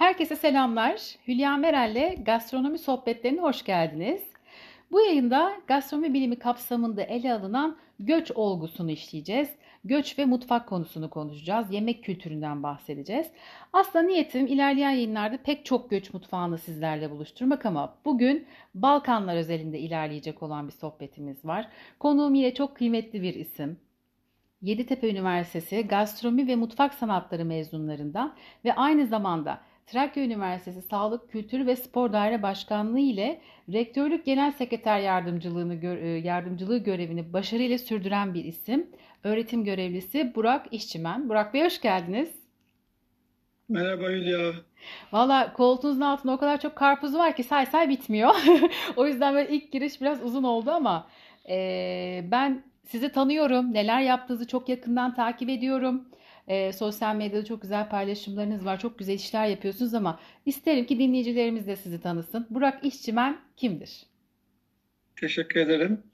Herkese selamlar. Hülya Meral'le gastronomi sohbetlerine hoş geldiniz. Bu yayında gastronomi bilimi kapsamında ele alınan göç olgusunu işleyeceğiz. Göç ve mutfak konusunu konuşacağız. Yemek kültüründen bahsedeceğiz. Aslında niyetim ilerleyen yayınlarda pek çok göç mutfağını sizlerle buluşturmak ama bugün Balkanlar özelinde ilerleyecek olan bir sohbetimiz var. Konuğum yine çok kıymetli bir isim. Yeditepe Üniversitesi Gastronomi ve Mutfak Sanatları mezunlarından ve aynı zamanda Trakya Üniversitesi Sağlık, Kültür ve Spor Daire Başkanlığı ile Rektörlük Genel Sekreter Yardımcılığı görevini başarıyla sürdüren bir isim. Öğretim görevlisi Burak İşçimen. Burak Bey hoş geldiniz. Merhaba Hülya. Valla koltuğunuzun altında o kadar çok karpuz var ki say say bitmiyor. O yüzden böyle ilk giriş biraz uzun oldu ama ben sizi tanıyorum. Neler yaptığınızı çok yakından takip ediyorum. Sosyal medyada çok güzel paylaşımlarınız var. Çok güzel işler yapıyorsunuz ama isterim ki dinleyicilerimiz de sizi tanısın. Burak İşçimen kimdir? Teşekkür ederim.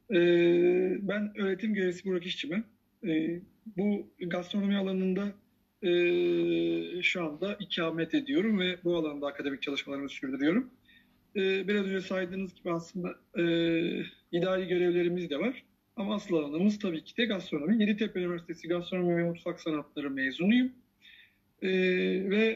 Ben öğretim görevlisi Burak İşçimen. Bu gastronomi alanında şu anda ikamet ediyorum ve bu alanda akademik çalışmalarımı sürdürüyorum. Biraz önce saydığınız gibi aslında idari görevlerimiz de var. Ama asıl alanımız tabii ki de gastronomi. Yeditepe Üniversitesi Gastronomi ve Mutfak Sanatları mezunuyum. Ve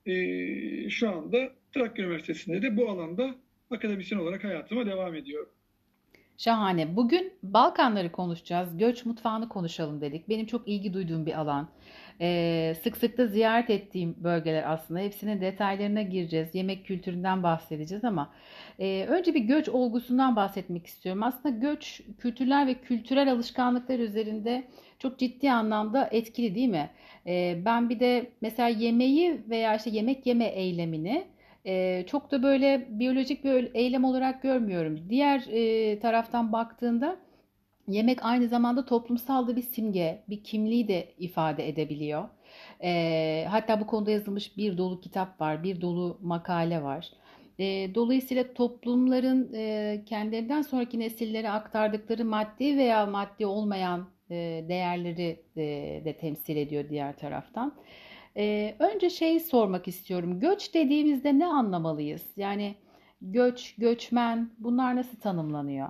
şu anda Trakya Üniversitesi'nde de bu alanda akademisyen olarak hayatıma devam ediyorum. Şahane. Bugün Balkanları konuşacağız. Göç mutfağını konuşalım dedik. Benim çok ilgi duyduğum bir alan. Sık sık da ziyaret ettiğim bölgeler aslında. Hepsinin detaylarına gireceğiz. Yemek kültüründen bahsedeceğiz ama önce bir göç olgusundan bahsetmek istiyorum. Aslında göç kültürler ve kültürel alışkanlıklar üzerinde çok ciddi anlamda etkili değil mi? Ben bir de mesela yemeği veya işte yemek yeme eylemini çok da böyle biyolojik bir eylem olarak görmüyorum. Diğer taraftan baktığında yemek aynı zamanda toplumsal da bir simge, bir kimliği de ifade edebiliyor. Hatta bu konuda yazılmış bir dolu kitap var, bir dolu makale var. Dolayısıyla toplumların kendilerinden sonraki nesillere aktardıkları maddi veya maddi olmayan değerleri de temsil ediyor diğer taraftan. Önce şeyi sormak istiyorum. Göç dediğimizde ne anlamalıyız? Yani göç, göçmen bunlar nasıl tanımlanıyor?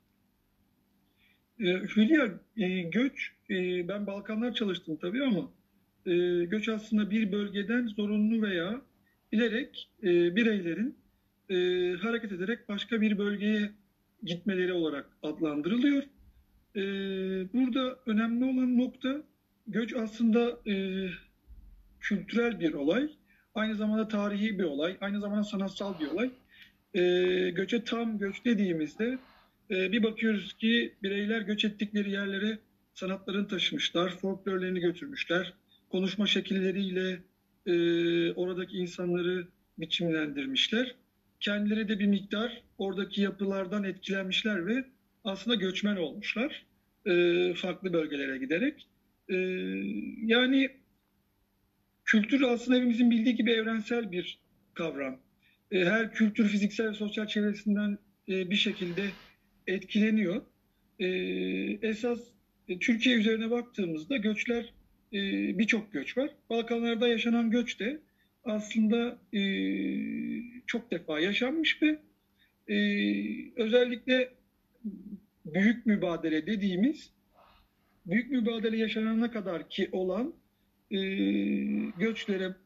Hülya, göç, ben Balkanlar çalıştım tabii ama göç aslında bir bölgeden zorunlu veya bilerek bireylerin hareket ederek başka bir bölgeye gitmeleri olarak adlandırılıyor. E, Burada önemli olan nokta göç aslında kültürel bir olay, aynı zamanda tarihi bir olay, aynı zamanda sanatsal bir olay. Göçe tam göç dediğimizde bir bakıyoruz ki bireyler göç ettikleri yerlere sanatlarını taşımışlar, folklorlarını götürmüşler, konuşma şekilleriyle oradaki insanları biçimlendirmişler. Kendileri de bir miktar oradaki yapılardan etkilenmişler ve aslında göçmen olmuşlar farklı bölgelere giderek. E, Yani kültür aslında hepimizin bildiği gibi evrensel bir kavram. Her kültür fiziksel ve sosyal çevresinden bir şekilde etkileniyor. E, Esas Türkiye üzerine baktığımızda göçler birçok göç var. Balkanlarda yaşanan göç de aslında çok defa yaşanmış ve özellikle büyük mübadele dediğimiz büyük mübadele yaşanana kadar ki olan e, göçlere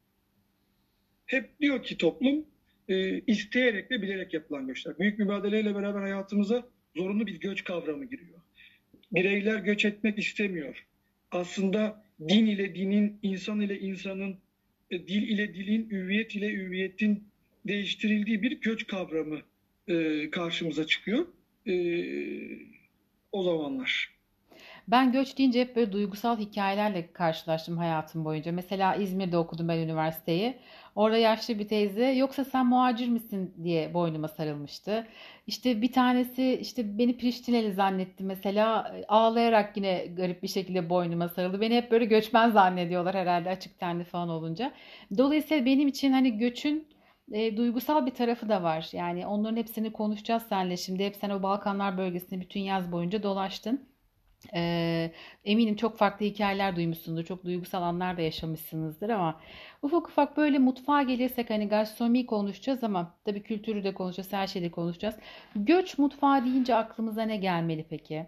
hep diyor ki toplum isteyerek ve bilerek yapılan göçler. Büyük mübadeleyle beraber hayatımıza zorunlu bir göç kavramı giriyor. Bireyler göç etmek istemiyor. Aslında din ile dinin, insan ile insanın, dil ile dilin, hüviyet ile hüviyetin değiştirildiği bir göç kavramı karşımıza çıkıyor e, o zamanlar. Ben göç deyince hep böyle duygusal hikayelerle karşılaştım hayatım boyunca. Mesela İzmir'de okudum ben üniversiteyi. Orada yaşlı bir teyze yoksa sen muhacir misin diye boynuma sarılmıştı. İşte bir tanesi işte beni Priştineli zannetti mesela ağlayarak yine garip bir şekilde boynuma sarıldı. Beni hep böyle göçmen zannediyorlar herhalde açık tenli falan olunca. Dolayısıyla benim için hani göçün duygusal bir tarafı da var. Yani onların hepsini konuşacağız seninle şimdi. Hep sen o Balkanlar bölgesini bütün yaz boyunca dolaştın. Eminim çok farklı hikayeler duymuşsundur, çok duygusal anlar da yaşamışsınızdır ama ufak ufak böyle mutfağa gelirsek hani gastronomi konuşacağız ama tabii kültürü de konuşacağız, her şeyi de konuşacağız. Göç mutfağı deyince aklımıza ne gelmeli peki?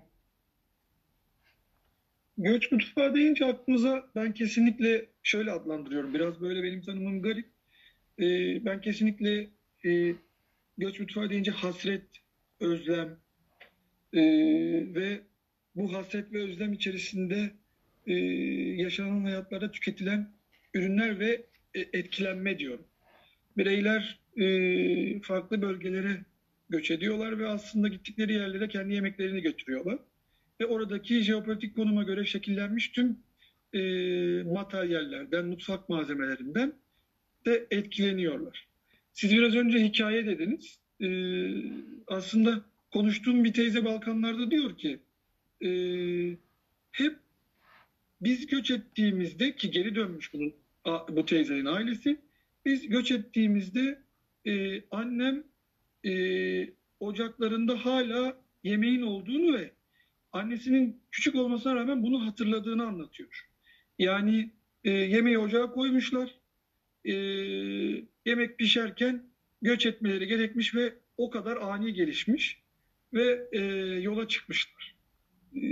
Göç mutfağı deyince aklımıza ben kesinlikle şöyle adlandırıyorum. Biraz böyle benim tanımım garip. Ben kesinlikle e, göç mutfağı deyince hasret, özlem e, ve bu hasret ve özlem içerisinde e, yaşanan hayatlarda tüketilen ürünler ve etkilenme diyorum. Bireyler farklı bölgelere göç ediyorlar ve aslında gittikleri yerlere kendi yemeklerini götürüyorlar. Ve oradaki jeopolitik konuma göre şekillenmiş tüm materyallerden, mutfak malzemelerinden de etkileniyorlar. Siz biraz önce hikaye dediniz. Aslında konuştuğum bir teyze Balkanlarda diyor ki e, hep biz göç ettiğimizde ki geri dönmüş bu teyzenin ailesi. Biz göç ettiğimizde annem e, ocaklarında hala yemeğin olduğunu ve annesinin küçük olmasına rağmen bunu hatırladığını anlatıyor. Yani yemeği ocağa koymuşlar. E, Yemek pişerken göç etmeleri gerekmiş ve o kadar ani gelişmiş ve yola çıkmışlar. E,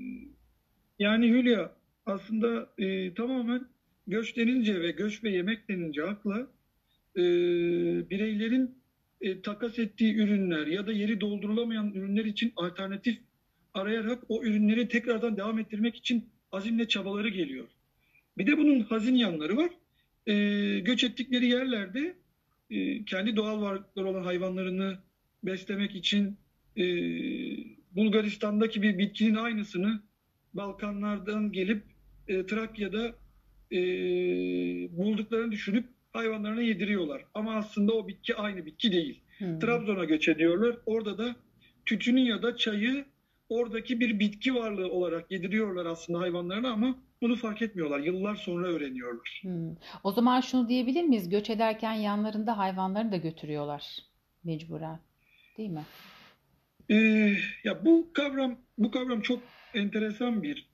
Yani Hülya aslında tamamen göç denince ve göç ve yemek denince akla e, bireylerin takas ettiği ürünler ya da yeri doldurulamayan ürünler için alternatif arayarak o ürünleri tekrardan devam ettirmek için azimle çabaları geliyor. Bir de bunun hazin yanları var. Göç ettikleri yerlerde kendi doğal varlıkları olan hayvanlarını beslemek için e, Bulgaristan'daki bir bitkinin aynısını Balkanlardan gelip Trakya'da e, bulduklarını düşünüp hayvanlarına yediriyorlar. Ama aslında o bitki aynı bitki değil. Hmm. Trabzon'a göç ediyorlar. Orada da tütünü ya da çayı oradaki bir bitki varlığı olarak yediriyorlar aslında hayvanlarına ama bunu fark etmiyorlar. Yıllar sonra öğreniyorlar. Hmm. O zaman şunu diyebilir miyiz? Göç ederken yanlarında hayvanlarını da götürüyorlar mecburen, değil mi? Ya bu kavram çok enteresan bir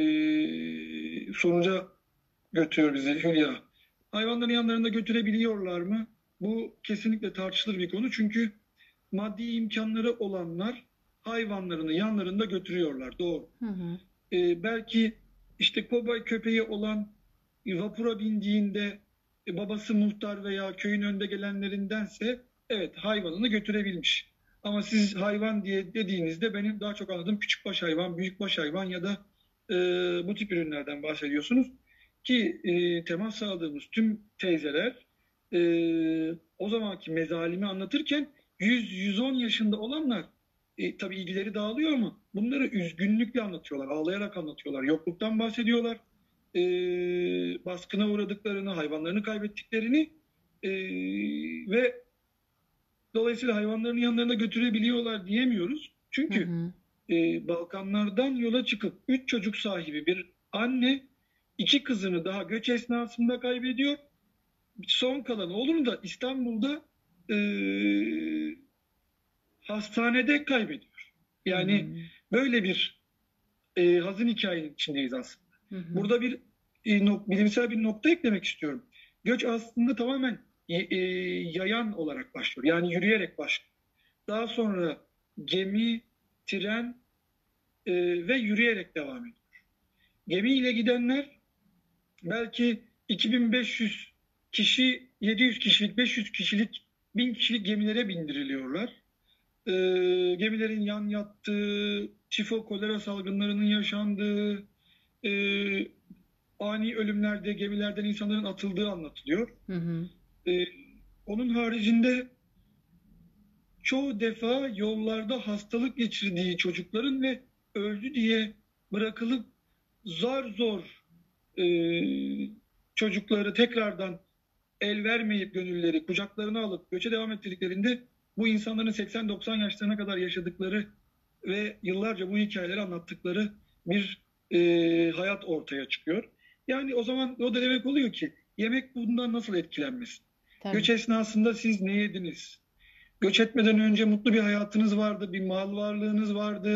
sonuca götürüyor bizi Hülya. Hayvanların yanlarında götürebiliyorlar mı? Bu kesinlikle tartışılır bir konu. Çünkü maddi imkanları olanlar hayvanlarını yanlarında götürüyorlar. Doğru. Hı hı. Belki işte kobay köpeği olan vapura bindiğinde babası muhtar veya köyün önde gelenlerindense evet hayvanını götürebilmiş. Ama siz hayvan diye dediğinizde benim daha çok anladığım küçükbaş hayvan, büyükbaş hayvan ya da e, bu tip ürünlerden bahsediyorsunuz. Ki temas sağladığımız tüm teyzeler o zamanki mezalimi anlatırken 100-110 yaşında olanlar tabii ilgileri dağılıyor ama bunları üzgünlükle anlatıyorlar, ağlayarak anlatıyorlar. Yokluktan bahsediyorlar, e, baskına uğradıklarını, hayvanlarını kaybettiklerini e, ve dolayısıyla hayvanların yanlarına götürebiliyorlar diyemiyoruz. Hı Çünkü hı. Balkanlardan yola çıkıp 3 çocuk sahibi bir anne 2 kızını daha göç esnasında kaybediyor. Son kalan oğlunu da İstanbul'da e, hastanede kaybediyor. Hı Yani hı. böyle bir hazin hikayenin içindeyiz aslında. Hı hı. Burada bir bilimsel bir nokta eklemek istiyorum. Göç aslında tamamen yayan olarak başlıyor. Yani yürüyerek başlıyor. Daha sonra gemi, tren ve yürüyerek devam ediyor. Gemiyle gidenler belki 2500 kişi, 700 kişilik, 500 kişilik, 1000 kişilik gemilere bindiriliyorlar. E, Gemilerin yan yattığı, tifo kolera salgınlarının yaşandığı, e, ani ölümlerde gemilerden insanların atıldığı anlatılıyor. Hı hı. E, Onun haricinde çoğu defa yollarda hastalık geçirdiği çocukların ve öldü diye bırakılıp zar zor e, çocukları tekrardan el vermeyip gönülleri kucaklarına alıp göçe devam ettirdiklerinde bu insanların 80-90 yaşlarına kadar yaşadıkları ve yıllarca bu hikayeleri anlattıkları bir hayat ortaya çıkıyor. Yani o zaman o da demek oluyor ki yemek bundan nasıl etkilenmesin? Tabii. Göç esnasında siz ne yediniz? Göç etmeden önce mutlu bir hayatınız vardı, bir mal varlığınız vardı.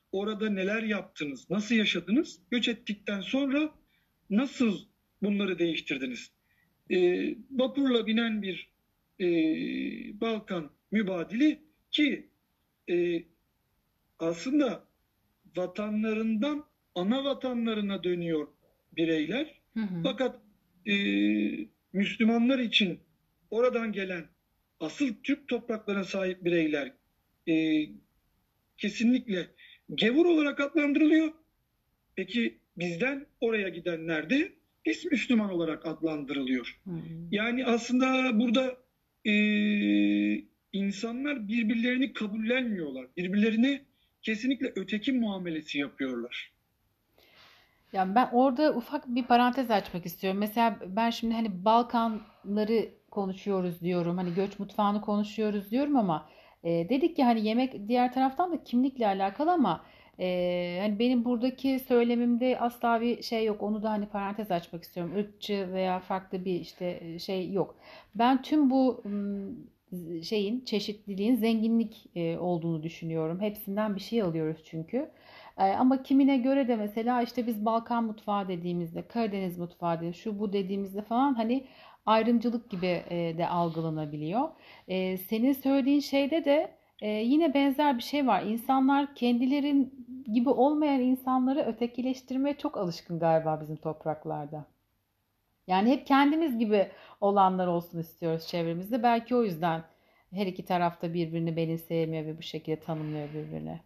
orada neler yaptınız, nasıl yaşadınız, göç ettikten sonra nasıl bunları değiştirdiniz? Vapurla binen bir Balkan mübadili ki e, aslında vatanlarından ana vatanlarına dönüyor bireyler. Hı hı. Fakat e, Müslümanlar için oradan gelen asıl Türk topraklarına sahip bireyler e, kesinlikle gavur olarak adlandırılıyor. Peki bizden oraya gidenler de biz Müslüman olarak adlandırılıyor. Hı hı. Yani aslında burada e, insanlar birbirlerini kabullenmiyorlar. Birbirlerine kesinlikle öteki muamelesi yapıyorlar. Yani ben orada ufak bir parantez açmak istiyorum. Mesela ben şimdi hani Balkanları konuşuyoruz diyorum. Hani göç mutfağını konuşuyoruz diyorum ama dedik ki hani yemek diğer taraftan da kimlikle alakalı ama hani benim buradaki söylemimde asla bir şey yok. Onu da hani parantez açmak istiyorum. Irkçı veya farklı bir işte şey yok. Ben tüm bu şeyin çeşitliliğin zenginlik olduğunu düşünüyorum. Hepsinden bir şey alıyoruz çünkü. Ama kimine göre de mesela işte biz Balkan mutfağı dediğimizde, Karadeniz mutfağı dediğimizde, şu bu dediğimizde falan hani ayrımcılık gibi de algılanabiliyor. Senin söylediğin şeyde de yine benzer bir şey var. İnsanlar kendilerin gibi olmayan insanları ötekileştirmeye çok alışkın galiba bizim topraklarda. Yani hep kendimiz gibi olanlar olsun istiyoruz çevremizde. Belki o yüzden her iki tarafta birbirini benimseyemiyor ve bu şekilde tanımlıyor birbirini.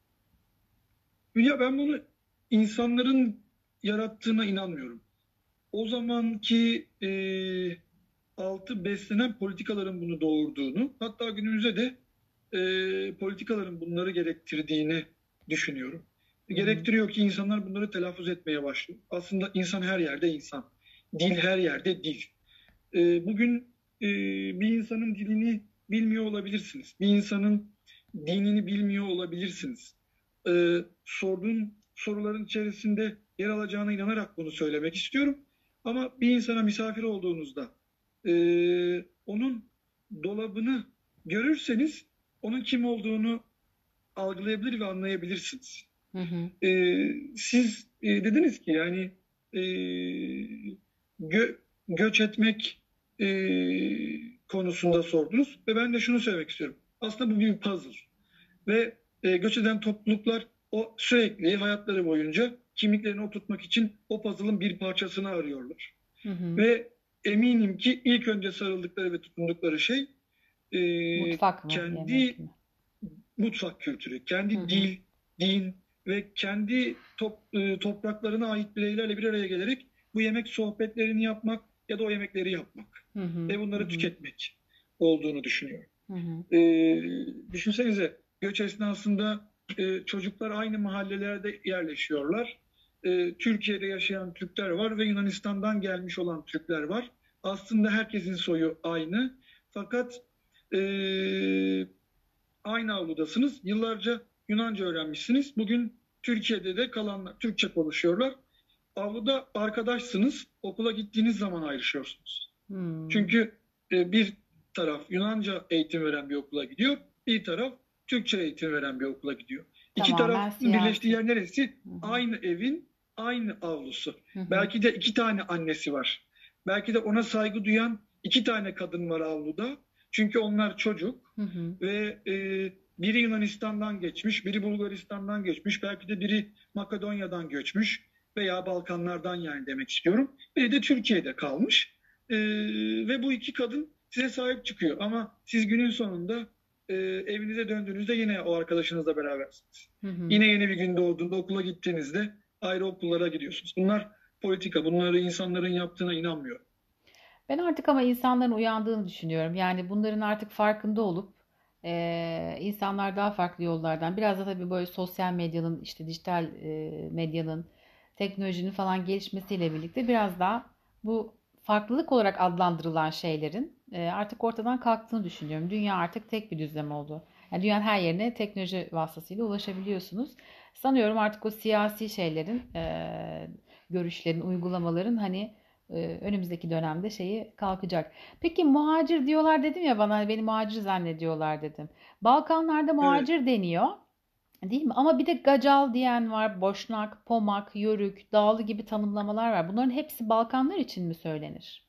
Ya ben bunu insanların yarattığına inanmıyorum. O zamanki altı beslenen politikaların bunu doğurduğunu, hatta günümüzde de politikaların bunları gerektirdiğini düşünüyorum. Hı hı. Gerektiriyor ki insanlar bunları telaffuz etmeye başlıyor. Aslında insan her yerde insan. Dil her yerde dil. Bugün bir insanın dilini bilmiyor olabilirsiniz. Bir insanın dinini bilmiyor olabilirsiniz. Sorduğun soruların içerisinde yer alacağına inanarak bunu söylemek istiyorum. Ama bir insana misafir olduğunuzda onun dolabını görürseniz onun kim olduğunu algılayabilir ve anlayabilirsiniz. Hı hı. Siz dediniz ki yani e, göç etmek e, konusunda sordunuz ve ben de şunu söylemek istiyorum. Aslında bu bir puzzle ve göç eden topluluklar o sürekli hayatları boyunca kimliklerini oturtmak için o puzzle'ın bir parçasını arıyorlar. Hı hı. Ve eminim ki ilk önce sarıldıkları ve tutundukları şey e, Mutfak mı, yemek kendi mi? mutfak kültürü, Hı kendi hı. dil, din ve kendi topraklarına ait bireylerle bir araya gelerek bu yemek sohbetlerini yapmak ya da o yemekleri yapmak Hı hı. ve Hı bunları hı. tüketmek olduğunu düşünüyorum. Hı hı. E, Düşünsenize göç esnasında çocuklar aynı mahallelerde yerleşiyorlar. Türkiye'de yaşayan Türkler var ve Yunanistan'dan gelmiş olan Türkler var. Aslında herkesin soyu aynı. Fakat e, aynı avludasınız. Yıllarca Yunanca öğrenmişsiniz. Bugün Türkiye'de de kalanlar Türkçe konuşuyorlar. Avluda arkadaşsınız. Okula gittiğiniz zaman ayrışıyorsunuz. Hmm. Çünkü bir taraf Yunanca eğitim veren bir okula gidiyor. Bir taraf Türkçe eğitim veren bir okula gidiyor. İki Tamamen tarafın birleştiği siyasi. yer neresi? Hı hı. Aynı evin aynı avlusu. Hı hı. Belki de iki tane annesi var. Belki de ona saygı duyan iki tane kadın var avluda. Çünkü onlar çocuk Hı hı. ve biri Yunanistan'dan geçmiş, biri Bulgaristan'dan geçmiş, belki de biri Makedonya'dan göçmüş veya Balkanlardan yani demek istiyorum. Biri de Türkiye'de kalmış. Ve bu iki kadın size sahip çıkıyor. Ama siz günün sonunda evinize döndüğünüzde yine o arkadaşınızla berabersiniz. Hı hı. Yine yeni bir gün doğduğunda okula gittiğinizde ayrı okullara gidiyorsunuz. Bunlar politika, bunları insanların yaptığına inanmıyorum. Ben artık ama insanların uyandığını düşünüyorum. Yani bunların artık farkında olup insanlar daha farklı yollardan biraz da tabii böyle sosyal medyanın işte dijital medyanın teknolojinin falan gelişmesiyle birlikte biraz daha bu farklılık olarak adlandırılan şeylerin artık ortadan kalktığını düşünüyorum. Dünya artık tek bir düzlem oldu. Yani dünyanın her yerine teknoloji vasıtasıyla ulaşabiliyorsunuz. Sanıyorum artık o siyasi şeylerin, görüşlerin, uygulamaların hani önümüzdeki dönemde şeyi kalkacak. Peki muhacir diyorlar dedim ya bana beni muhacir zannediyorlar dedim. Balkanlarda Evet. muhacir deniyor. Değil mi? Ama bir de gacal diyen var, boşnak, pomak, yörük, dağlı gibi tanımlamalar var. Bunların hepsi Balkanlar için mi söylenir?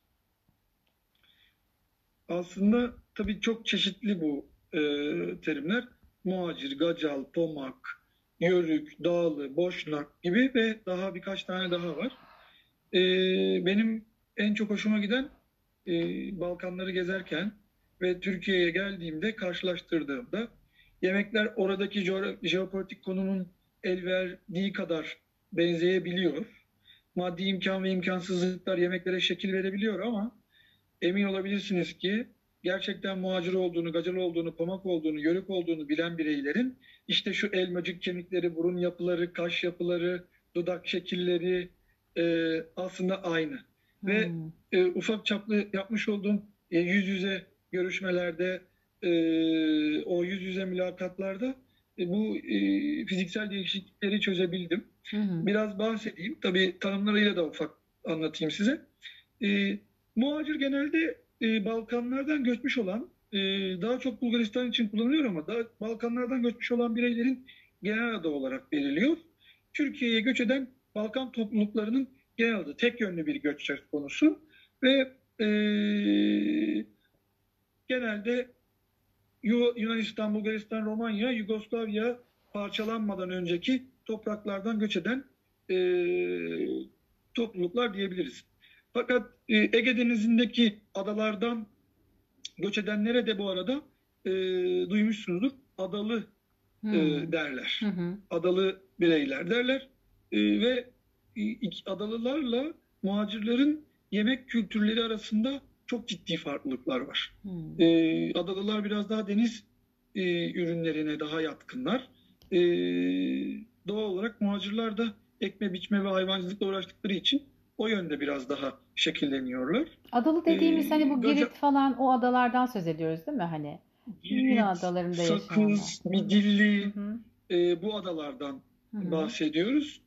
Aslında tabii çok çeşitli bu terimler. Muhacir, gacal, pomak, yörük, dağlı, boşnak gibi ve daha birkaç tane daha var. E, Benim en çok hoşuma giden e, Balkanları gezerken ve Türkiye'ye geldiğimde karşılaştırdığımda yemekler oradaki jeopolitik konunun el verdiği kadar benzeyebiliyor. Maddi imkan ve imkansızlıklar yemeklere şekil verebiliyor ama emin olabilirsiniz ki gerçekten muhacir olduğunu, gacal olduğunu, pamak olduğunu, yörük olduğunu bilen bireylerin işte şu elmacık kemikleri, burun yapıları, kaş yapıları, dudak şekilleri aslında aynı. Ve Hmm. ufak çaplı yapmış olduğum yüz yüze görüşmelerde, o yüz yüze mülakatlarda bu fiziksel değişiklikleri çözebildim. Hı hı. Biraz bahsedeyim. Tabii tanımlarıyla da ufak anlatayım size. E, Muhacir genelde Balkanlardan göçmüş olan, daha çok Bulgaristan için kullanılıyor ama daha Balkanlardan göçmüş olan bireylerin genel adı olarak veriliyor. Türkiye'ye göç eden Balkan topluluklarının genel adı, tek yönlü bir göç söz konusu ve e, genelde Yunanistan, Bulgaristan, Romanya, Yugoslavya parçalanmadan önceki topraklardan göç eden e, topluluklar diyebiliriz. Fakat Ege Denizi'ndeki adalardan göç edenlere de bu arada e, duymuşsunuzdur. Adalı Hmm. Hı derler. hı. Adalı bireyler derler. Ve adalılarla muhacirlerin yemek kültürleri arasında çok ciddi farklılıklar var. Hmm. Adalılar biraz daha deniz ürünlerine daha yatkınlar. E, Doğal olarak muhacirler de ekme biçme ve hayvancılıkla uğraştıkları için o yönde biraz daha şekilleniyorlar. Adalı E, dediğimiz hani bu Gaca, Girit falan o adalardan söz ediyoruz değil mi? Hani Yunan Girit, adalarında yaşayanlar. Sakız, Hı hı. Hı Midilli, hı. bu adalardan Hı hı. bahsediyoruz.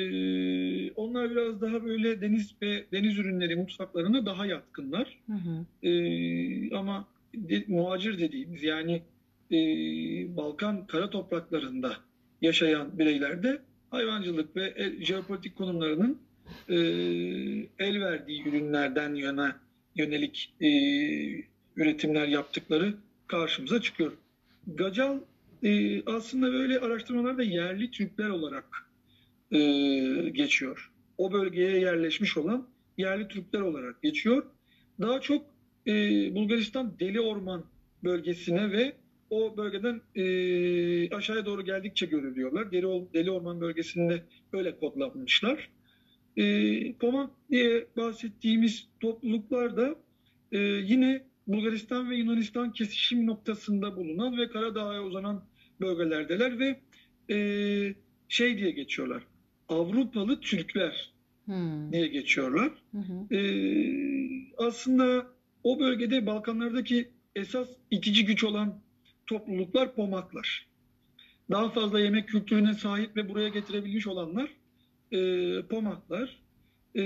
Onlar biraz daha böyle deniz ve deniz ürünleri mutfaklarına daha yatkınlar. Hı hı. Ama muhacir dediğimiz yani e, Balkan kara topraklarında yaşayan bireylerde hayvancılık ve jeopolitik konumlarının e, el verdiği ürünlerden yönelik üretimler yaptıkları karşımıza çıkıyor. Gacal aslında böyle araştırmalarda yerli Türkler olarak e, geçiyor. O bölgeye yerleşmiş olan yerli Türkler olarak geçiyor. Daha çok Bulgaristan Deli Orman bölgesine ve o bölgeden aşağıya doğru geldikçe görülüyorlar. Deli Orman bölgesinde öyle kodlanmışlar. Pomak diye bahsettiğimiz topluluklar da yine Bulgaristan ve Yunanistan kesişim noktasında bulunan ve Karadağ'a uzanan bölgelerdeler ve şey diye geçiyorlar. Avrupalı Türkler Hmm. diye geçiyorlar. Hı hı. Aslında o bölgede Balkanlardaki esas itici güç olan topluluklar Pomaklar. Daha fazla yemek kültürüne sahip ve buraya getirebilmiş olanlar Pomaklar. E,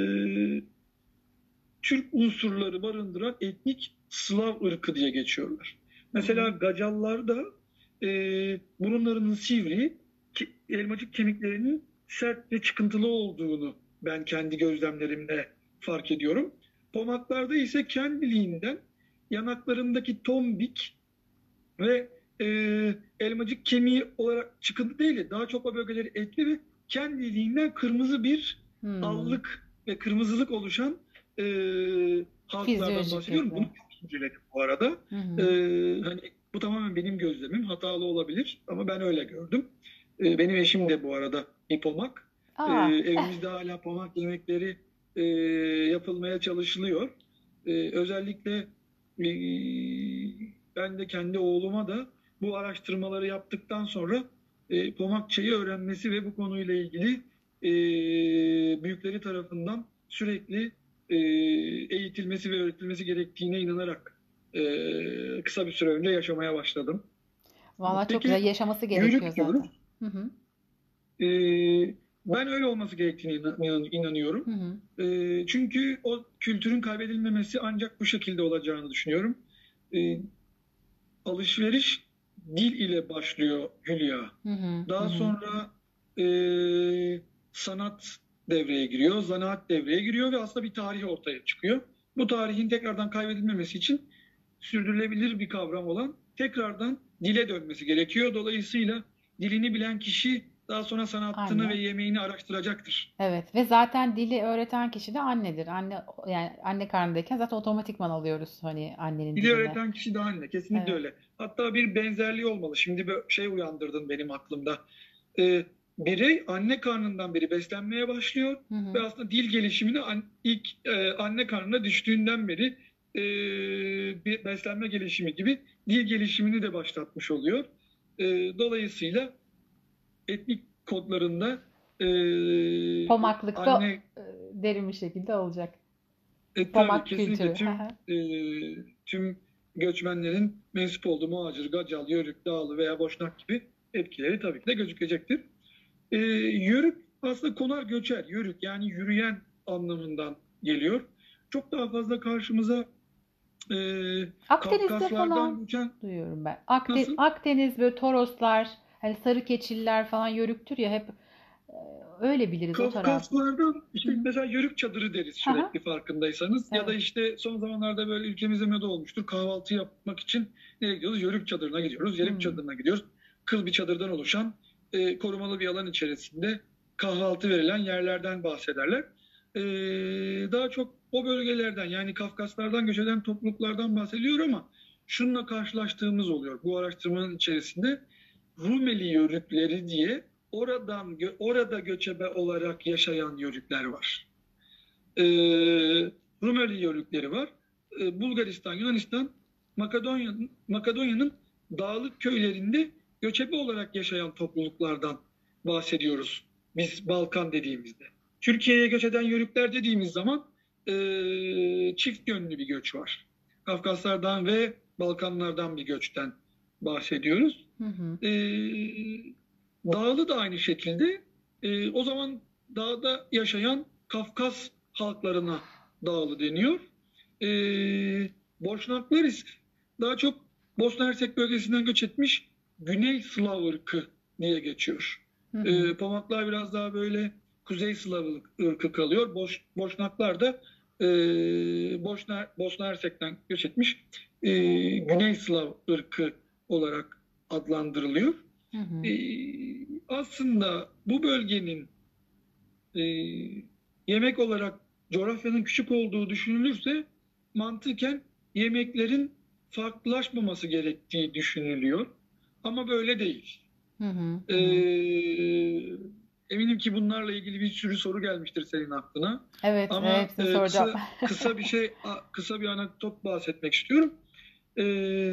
Türk unsurları barındıran etnik Slav ırkı diye geçiyorlar. Hı Mesela hı. Gacallarda e, burunlarının sivri, elmacık kemiklerinin sert ve çıkıntılı olduğunu ben kendi gözlemlerimde fark ediyorum. Pomaklarda ise kendiliğinden yanaklarındaki tombik ve e, elmacık kemiği olarak çıkıntı değil de daha çok o bölgeleri etli ve kendiliğinden kırmızı bir Hmm. allık ve kırmızılık oluşan e, halklardan Fizyolojik bahsediyorum. Bunu yapı. inceledim bu arada. Hı E, hı. Hani bu tamamen benim gözlemim. Hatalı olabilir ama ben öyle gördüm. Benim eşim de bu arada hipomak. Aa. Evimizde hala pomak yemekleri yapılmaya çalışılıyor. Özellikle e, ben de kendi oğluma da bu araştırmaları yaptıktan sonra Pomakçayı öğrenmesi ve bu konuyla ilgili büyükleri tarafından sürekli eğitilmesi ve öğretilmesi gerektiğine inanarak kısa bir süre önce yaşamaya başladım. Vallahi çok güzel. Peki Yaşaması gerekiyor yörük diyoruz. zaten. Hı hı. E, Ben öyle olması gerektiğine inanıyorum. Hı hı. Çünkü o kültürün kaybedilmemesi ancak bu şekilde olacağını düşünüyorum. E, Alışveriş dil ile başlıyor Hülya. Hı hı, hı Daha hı. sonra e, sanat devreye giriyor, zanaat devreye giriyor ve aslında bir tarih ortaya çıkıyor. Bu tarihin tekrardan kaybedilmemesi için sürdürülebilir bir kavram olan tekrardan dile dönmesi gerekiyor. Dolayısıyla dilini bilen kişi daha sonra sanatını ve Anne. yemeğini araştıracaktır. Evet ve zaten dili öğreten kişi de annedir. Anne yani anne karnındayken zaten otomatikman alıyoruz hani annenin Dili dilini. öğreten kişi de anne. Kesinlikle Evet. öyle. Hatta bir benzerliği olmalı. Şimdi bir şey uyandırdın benim aklımda. Birey anne karnından beri beslenmeye başlıyor Hı ve hı. aslında dil gelişimini ilk anne karnına düştüğünden beri bir beslenme gelişimi gibi dil gelişimini de başlatmış oluyor. Dolayısıyla etnik kodlarında e, Pomaklıkta anne derin bir şekilde olacak. tabii Pomak kesinlikle kültürü. Hı hı. e, tüm göçmenlerin mensup olduğu Muhacir, Gacal, Yörük, Dağlı veya Boşnak gibi etkileri tabii ki de gözükecektir. Yörük aslında konar göçer, yörük yani yürüyen anlamından geliyor. Çok daha fazla karşımıza e, Akdeniz'de Kafkaslardan falan göçen duyuyorum ben. nasıl? Akdeniz böyle Toroslar, hani sarı keçiller falan yörüktür ya hep e, öyle biliriz o taraf. Kafkaslardan Hı işte hı. mesela yörük çadırı deriz Hı hı. sürekli farkındaysanız. Ya da Evet. işte son zamanlarda böyle ülkemizde moda olmuştur. Kahvaltı yapmak için nereye gidiyoruz? Yörük çadırına gidiyoruz. Yörük Hmm. çadırına gidiyoruz. Kıl bir çadırdan oluşan korumalı bir alan içerisinde kahvaltı verilen yerlerden bahsederler. E, Daha çok o bölgelerden yani Kafkaslardan göç eden topluluklardan bahsediyor ama şununla karşılaştığımız oluyor. Bu araştırmanın içerisinde Rumeli yörükleri diye orada göçebe olarak yaşayan yörükler var. Ee, Rumeli yörükleri var. Bulgaristan, Yunanistan, Makedonya'nın dağlık köylerinde göçebe olarak yaşayan topluluklardan bahsediyoruz. Biz Balkan dediğimizde. Türkiye'ye göç eden yörükler dediğimiz zaman çift yönlü bir göç var. Kafkaslardan ve Balkanlardan bir göçten bahsediyoruz. Hı hı. E, Dağlı da aynı şekilde. O zaman dağda yaşayan Kafkas halklarına Dağlı deniyor. E, Boşnaklar ise daha çok Bosna Hersek bölgesinden göç etmiş Güney Slav ırkı diye geçiyor. Hı hı. Pomaklar biraz daha böyle Kuzey Slav ırkı kalıyor. Boşnaklar da Bosna Hersek'ten göç etmiş Güney Slav ırkı olarak adlandırılıyor. Hı hı. E, Aslında bu bölgenin e, yemek olarak coğrafyanın küçük olduğu düşünülürse mantıken yemeklerin farklılaşmaması gerektiği düşünülüyor. Ama böyle değil. Hı hı. E, Hı hı. Eminim ki bunlarla ilgili bir sürü soru gelmiştir senin aklına. Evet, Ama hepsini soracağım. kısa bir anekdot bahsetmek istiyorum. E,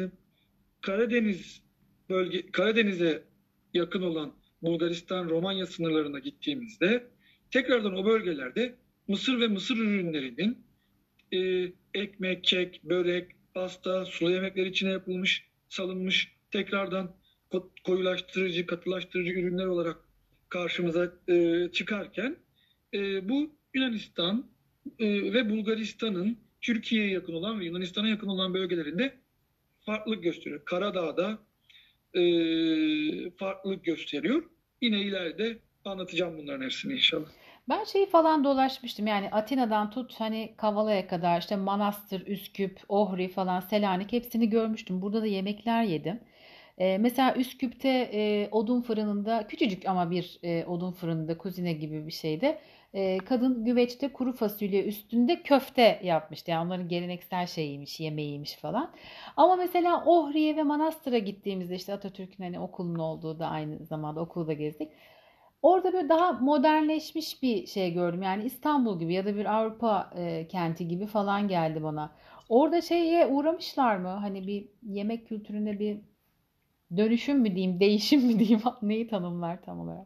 Karadeniz'e yakın olan Bulgaristan, Romanya sınırlarına gittiğimizde tekrardan o bölgelerde mısır ve mısır ürünlerinin ekmek, kek, börek, pasta, sulu yemekler içine yapılmış, salınmış, tekrardan koyulaştırıcı, katılaştırıcı ürünler olarak karşımıza çıkarken bu Yunanistan ve Bulgaristan'ın Türkiye'ye yakın olan ve Yunanistan'a yakın olan bölgelerinde farklılık gösteriyor. Karadağ'da farklılık gösteriyor. Yine ileride anlatacağım bunların hepsini inşallah. Ben şeyi falan dolaşmıştım yani Atina'dan tut hani Kavala'ya kadar işte Manastır, Üsküp, Ohri falan Selanik hepsini görmüştüm. Burada da yemekler yedim. Mesela Üsküp'te odun fırınında küçücük ama bir odun fırınında kuzine gibi bir şeyde kadın güveçte kuru fasulye üstünde köfte yapmıştı. Yani onların geleneksel şeyiymiş, yemeğiymiş falan. Ama mesela Ohri'ye ve Manastır'a gittiğimizde işte Atatürk'ün hani okulun olduğu da aynı zamanda okulu da gezdik. Orada böyle daha modernleşmiş bir şey gördüm. Yani İstanbul gibi ya da bir Avrupa kenti gibi falan geldi bana. Orada şeye uğramışlar mı? Hani bir yemek kültüründe bir dönüşüm mü diyeyim, değişim mi diyeyim, neyi tanımlar tam olarak?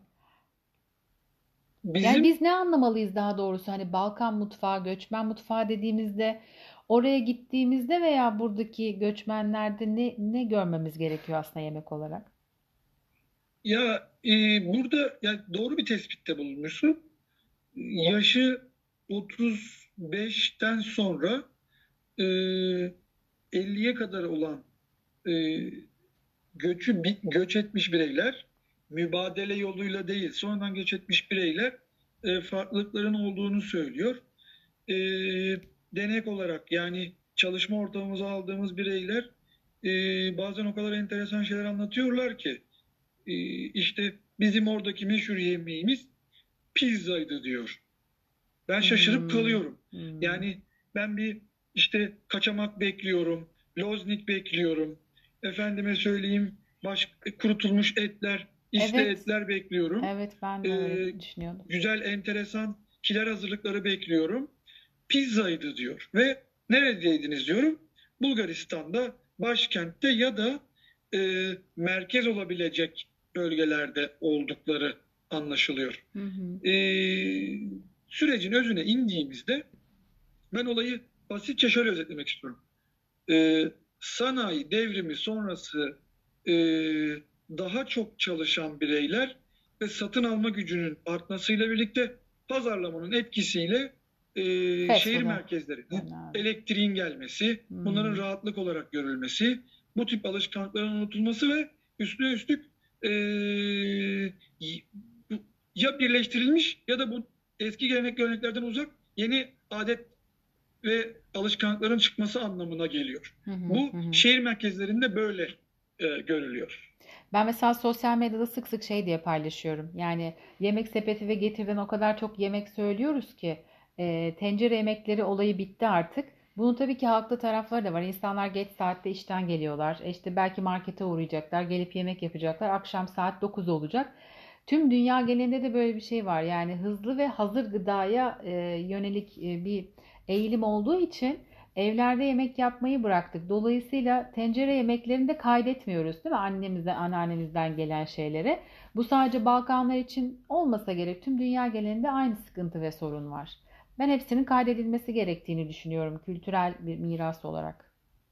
Yani Bizim biz ne anlamalıyız daha doğrusu? Hani Balkan mutfağı, göçmen mutfağı dediğimizde oraya gittiğimizde veya buradaki göçmenlerde ne görmemiz gerekiyor aslında yemek olarak? burada yani doğru bir tespitte bulunmuşsun. Yaşı 35'ten sonra e, 50'ye kadar olan e, göç etmiş bireyler, mübadele yoluyla değil, sonradan göç etmiş bireyler farklılıkların olduğunu söylüyor. E, Denek olarak yani çalışma ortamımıza aldığımız bireyler bazen o kadar enteresan şeyler anlatıyorlar ki işte bizim oradaki meşhur yemeğimiz pizzaydı diyor. Ben şaşırıp Hmm, kalıyorum. hmm. Yani ben bir işte kaçamak bekliyorum, loznik bekliyorum. Efendime söyleyeyim, kurutulmuş etler, iste Evet, etler bekliyorum. evet ben de öyle Ee, düşünüyordum. Güzel, enteresan kiler hazırlıkları bekliyorum. Pizzaydı diyor. Ve neredeydiniz diyorum. Bulgaristan'da, başkentte ya da merkez olabilecek bölgelerde oldukları anlaşılıyor. Hı hı. E, Sürecin özüne indiğimizde ben olayı basitçe şöyle özetlemek istiyorum. Sanayi devrimi sonrası e, daha çok çalışan bireyler ve satın alma gücünün artmasıyla birlikte pazarlamanın etkisiyle Fast şehir food'a merkezleri, bu yöneldi. elektriğin gelmesi, bunların Hmm. rahatlık olarak görülmesi, bu tip alışkanlıkların unutulması ve üstüne üstlük e, ya birleştirilmiş ya da bu eski gelenek göreneklerden uzak yeni adet ve alışkanlıkların çıkması anlamına geliyor. Hı hı, Bu hı hı. şehir merkezlerinde böyle görülüyor. Ben mesela sosyal medyada sık sık şey diye paylaşıyorum. Yani yemek sepeti ve getirden o kadar çok yemek söylüyoruz ki tencere yemekleri olayı bitti artık. Bunun tabii ki haklı tarafları da var. İnsanlar geç saatte işten geliyorlar. İşte belki markete uğrayacaklar, gelip yemek yapacaklar. Akşam saat 9 olacak. Tüm dünya genelinde de böyle bir şey var. Yani hızlı ve hazır gıdaya yönelik bir eğilim olduğu için evlerde yemek yapmayı bıraktık. Dolayısıyla tencere yemeklerini de kaydetmiyoruz, değil mi? Annemizden, anneannemizden gelen şeyleri. Bu sadece Balkanlar için olmasa gerek. Tüm dünya genelinde aynı sıkıntı ve sorun var. Ben hepsinin kaydedilmesi gerektiğini düşünüyorum kültürel bir miras olarak.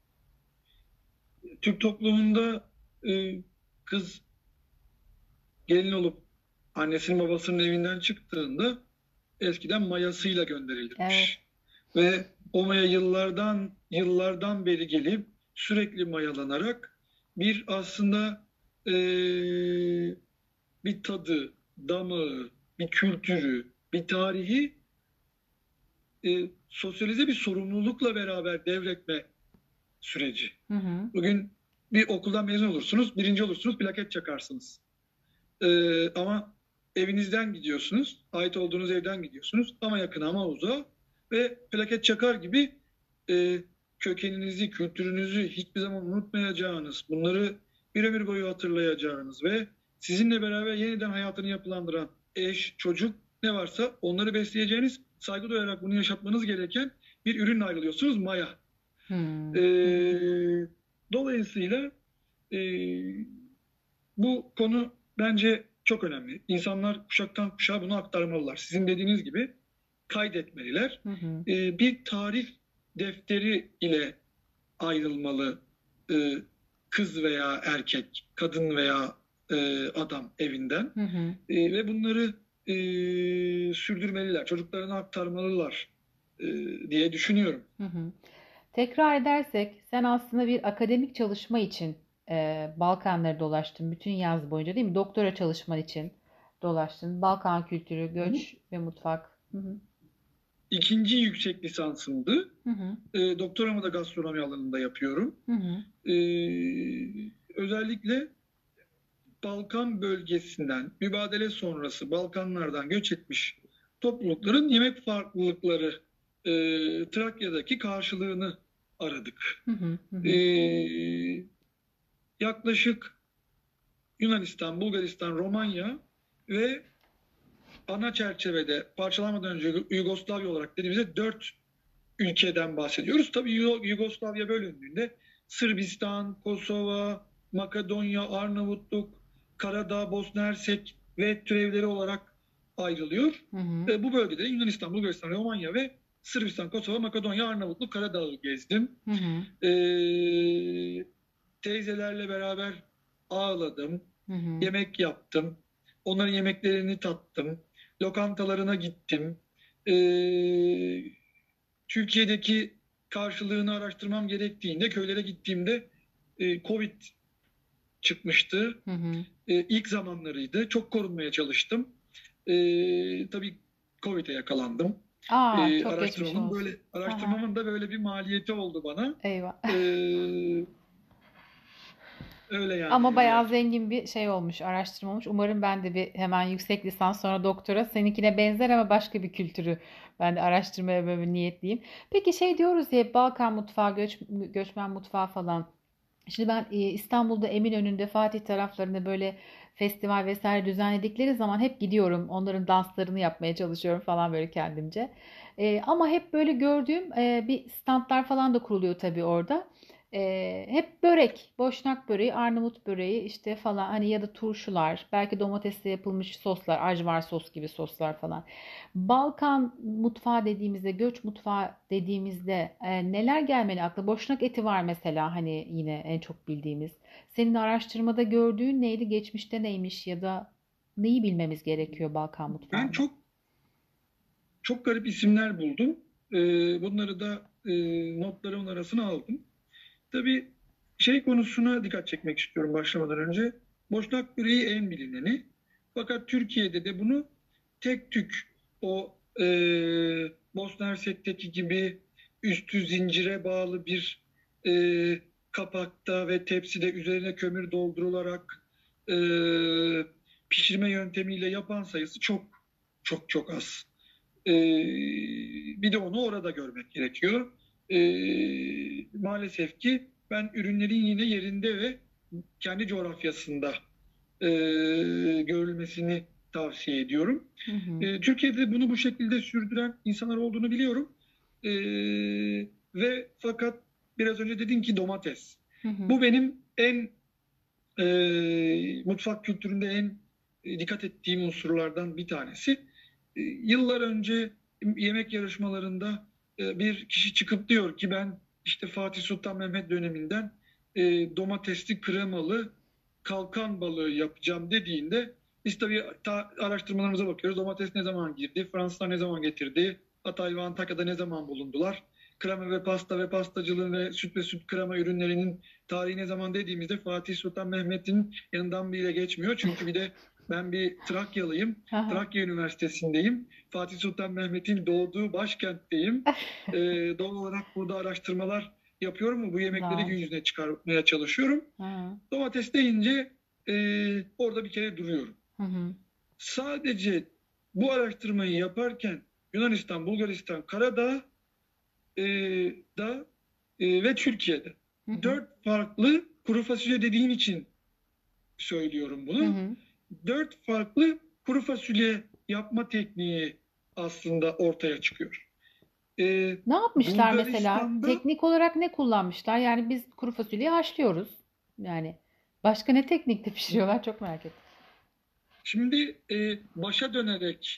Türk toplumunda kız gelin olup annesinin babasının evinden çıktığında eskiden mayasıyla Evet. gönderilirmiş. Ve o maya yıllardan beri gelip sürekli mayalanarak bir aslında e, bir tadı, damağı, bir kültürü, bir tarihi sosyalize bir sorumlulukla beraber devretme süreci. Hı hı. Bugün bir okuldan mezun olursunuz, birinci olursunuz, plaket çakarsınız. Ama evinizden gidiyorsunuz, ait olduğunuz evden gidiyorsunuz ama yakın ama uzağa ve plaket çakar gibi e, kökeninizi, kültürünüzü hiçbir zaman unutmayacağınız, bunları bir ömür boyu hatırlayacağınız ve sizinle beraber yeniden hayatını yapılandıran eş, çocuk ne varsa onları besleyeceğiniz, saygı duyarak bunu yaşatmanız gereken bir ürünle ayrılıyorsunuz maya. Hı E, hı. Dolayısıyla e, bu konu bence çok önemli. İnsanlar kuşaktan kuşağa bunu aktarmalılar. Sizin dediğiniz gibi kaydetmeliler. Hı hı. Bir tarih defteri ile ayrılmalı kız veya erkek, kadın veya adam evinden. Hı hı. Ve bunları sürdürmeliler, çocuklarına aktarmalılar e, diye düşünüyorum. Hı hı. Tekrar edersek, sen aslında bir akademik çalışma için Balkanları dolaştın bütün yaz boyunca, değil mi? Doktora çalışman için dolaştın. Balkan kültürü, Hı hı. göç ve mutfak. Hı hı. İkinci yüksek lisansımdı. Hı hı. Doktoramı da gastronomi alanında yapıyorum. Hı hı. E, Özellikle Balkan bölgesinden, mübadele sonrası Balkanlardan göç etmiş toplulukların yemek farklılıkları, Trakya'daki karşılığını aradık. Hı hı. Hı E, hı. Yaklaşık Yunanistan, Bulgaristan, Romanya ve ana çerçevede parçalanmadan önce Yugoslavya olarak dediğimizde 4 ülkeden bahsediyoruz. Tabii Yugoslavya bölündüğünde Sırbistan, Kosova, Makedonya, Arnavutluk, Karadağ, Bosna Hersek ve türevleri olarak ayrılıyor. Hı hı. Bu bölgede Yunanistan, Bulgaristan, Romanya ve Sırbistan, Kosova, Makedonya, Arnavutluk, Karadağ'ı gezdim. Hı hı. Ee, Teyzelerle beraber ağladım, Hı hı. yemek yaptım, onların yemeklerini tattım, lokantalarına gittim. Ee, Türkiye'deki karşılığını araştırmam gerektiğinde köylere gittiğimde Covid çıkmıştı. Hı hı. İlk zamanlarıydı. Çok korunmaya çalıştım. Tabii Covid'e yakalandım. Aa, çok geçmiş olsun. Hı hı. Araştırmamın da böyle bir maliyeti oldu bana. Eyvah. Ee, Öyle yani Ama Hülya. bayağı zengin bir şey olmuş, araştırma olmuş. Umarım ben de bir hemen yüksek lisans sonra doktora seninkine benzer ama başka bir kültürü ben de araştırmaya böyle niyetliyim. Peki şey diyoruz ya Balkan mutfağı, göçmen mutfağı falan. Şimdi ben İstanbul'da Eminönü'nde Fatih taraflarında böyle festival vesaire düzenledikleri zaman hep gidiyorum. Onların danslarını yapmaya çalışıyorum falan böyle kendimce. Ama hep böyle gördüğüm bir standlar falan da kuruluyor tabii orada. Hep börek, boşnak böreği, Arnavut böreği işte falan hani ya da turşular, belki domatesle yapılmış soslar, ajvar sos gibi soslar falan. Balkan mutfağı dediğimizde, göç mutfağı dediğimizde neler gelmeli akla? Boşnak eti var mesela hani yine en çok bildiğimiz. Senin araştırmada gördüğün neydi? Geçmişte neymiş ya da neyi bilmemiz gerekiyor Balkan Ben mutfağında? çok garip isimler buldum. Bunları da notlarımın arasına aldım. Tabii şey konusuna dikkat çekmek istiyorum başlamadan önce. Boşnak böreği en bilineni. Fakat Türkiye'de de bunu tek tük o Bosna Hersek'teki gibi üstü zincire bağlı bir e, kapakta ve tepside üzerine kömür doldurularak e, pişirme yöntemiyle yapan sayısı çok az. E, Bir de onu orada görmek gerekiyor. Maalesef ki ben ürünlerin yine yerinde ve kendi coğrafyasında e, görülmesini tavsiye ediyorum. Hı hı. Türkiye'de bunu bu şekilde sürdüren insanlar olduğunu biliyorum. E, Ve fakat biraz önce dedin ki domates. Hı hı. Bu benim en mutfak kültüründe en dikkat ettiğim unsurlardan bir tanesi. Yıllar önce yemek yarışmalarında bir kişi çıkıp diyor ki ben işte Fatih Sultan Mehmet döneminden domatesli kremalı kalkan balığı yapacağım dediğinde biz tabii araştırmalarımıza bakıyoruz. Domates ne zaman girdi? Fransızlar ne zaman getirdi? Hatay ve Antakya'da ne zaman bulundular? Krema ve pasta ve pastacılığın ve süt krema ürünlerinin tarihi ne zaman dediğimizde Fatih Sultan Mehmet'in yanından bile geçmiyor. Çünkü bir de ben bir Trakyalıyım. Hı hı. Trakya Üniversitesi'ndeyim. Fatih Sultan Mehmet'in doğduğu başkentteyim. Doğal olarak burada araştırmalar yapıyorum ve bu yemekleri gün Wow. yüzüne çıkarmaya çalışıyorum. Hı hı. Domates deyince orada bir kere duruyorum. Hı hı. Sadece bu araştırmayı yaparken Yunanistan, Bulgaristan, Karadağ e, da ve Türkiye'de Hı hı. dört farklı kuru fasulye dediğin için söylüyorum Hı bunu. hı. Dört farklı kuru fasulye yapma tekniği aslında ortaya çıkıyor. Ne yapmışlar mesela? Bulgaristan'da Teknik olarak ne kullanmışlar? Yani biz kuru fasulyeyi haşlıyoruz. Yani başka ne teknikte pişiriyorlar çok merak ettim. şimdi başa dönerek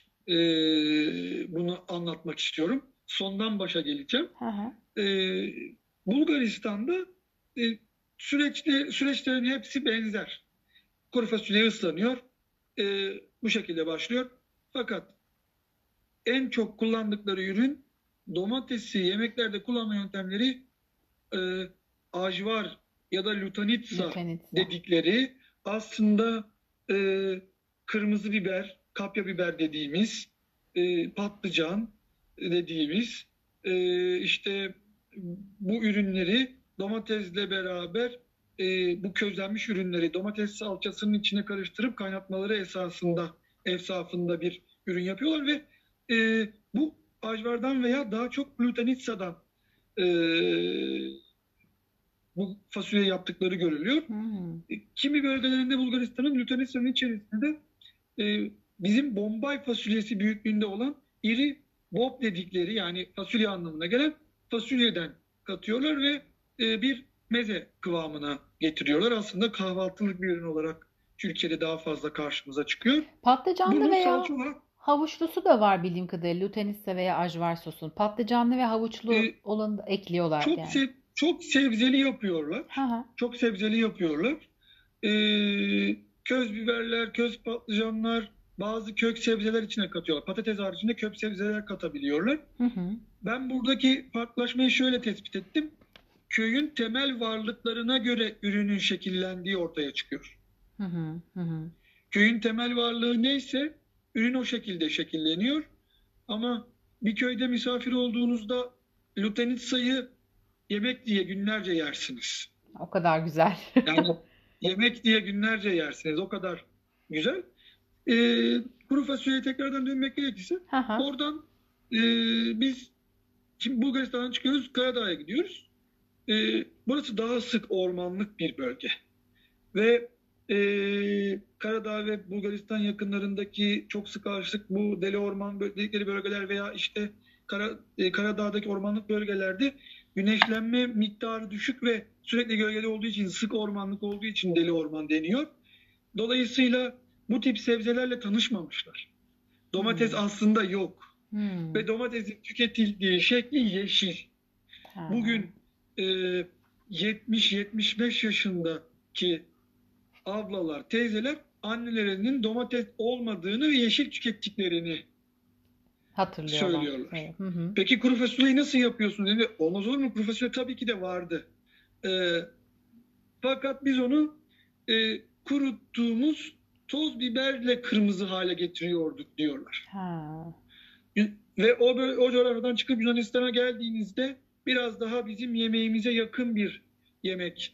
bunu anlatmak istiyorum. Sondan başa geleceğim. Hı hı. E, Bulgaristan'da e, süreçlerin hepsi benzer. Kuru fasulye ıslanıyor. Bu şekilde başlıyor. Fakat en çok kullandıkları ürün domatesi yemeklerde kullanma yöntemleri e, ajvar ya da lutanitsa Lütenitsa. dedikleri aslında e, kırmızı biber, kapya biber dediğimiz patlıcan dediğimiz işte bu ürünleri domatesle beraber bu közlenmiş ürünleri domates salçasının içine karıştırıp kaynatmaları esasında bir ürün yapıyorlar ve bu ajvardan veya daha çok glutenitsadan e, bu fasulye yaptıkları görülüyor. Hmm. Kimi bölgelerinde Bulgaristan'ın Lütenista'nın içerisinde bizim Bombay fasulyesi büyüklüğünde olan iri bob dedikleri yani fasulye anlamına gelen fasulyeden katıyorlar ve bir meze kıvamına getiriyorlar. Aslında kahvaltılık bir ürün olarak Türkiye'de daha fazla karşımıza çıkıyor. Patlıcanlı Bunu veya salça olarak havuçlusu da var bildiğim kadarıyla. Lutenitsa veya ajvar sosun. Patlıcanlı ve havuçlu e, olanı da ekliyorlar yani. çok sebzeli Hı yapıyorlar. hı. Çok sebzeli yapıyorlar. Köz biberler, köz patlıcanlar, bazı kök sebzeler içine katıyorlar. Patates haricinde kök sebzeler katabiliyorlar. Hı hı. Ben buradaki farklılaşmayı şöyle tespit ettim. köyün temel varlıklarına göre ürünün şekillendiği ortaya çıkıyor. Hı hı. Hı hı. Köyün temel varlığı neyse ürün o şekilde şekilleniyor. Ama bir köyde misafir olduğunuzda lutenitsa'yı yemek diye günlerce yersiniz. O kadar güzel. Yani yemek diye günlerce yersiniz. O kadar güzel. Kuru fasulyeye tekrardan dönmek gerekirse Hı hı. oradan e, biz şimdi Bulgaristan'dan çıkıyoruz, Karadağ'a gidiyoruz. Burası daha sık ormanlık bir bölge. Ve Karadağ ve Bulgaristan yakınlarındaki çok sık ağaçlık bu deli orman dedikleri bölgeler veya işte Karadağ'daki ormanlık bölgelerde güneşlenme miktarı düşük ve sürekli gölgeli olduğu için sık ormanlık olduğu için deli orman deniyor. Dolayısıyla bu tip sebzelerle tanışmamışlar. Domates Hmm. aslında yok Hmm. ve domatesin tüketildiği şekli yeşil. Ha. Bugün e, 70-75 yaşındaki ablalar, teyzeler annelerinin domates olmadığını ve yeşil tükettiklerini Hatırlıyorlar. söylüyorlar. Evet. Hı hı. Peki kuru fasulyeyi nasıl yapıyorsun dedi. Olmaz olur mu? Kuru fasulye tabii ki de vardı. E, Fakat biz onu kuruttuğumuz toz biberle kırmızı hale getiriyorduk diyorlar. Ha. Ve o coğrafyadan çıkıp Yunanistan'a geldiğinizde biraz daha bizim yemeğimize yakın bir yemek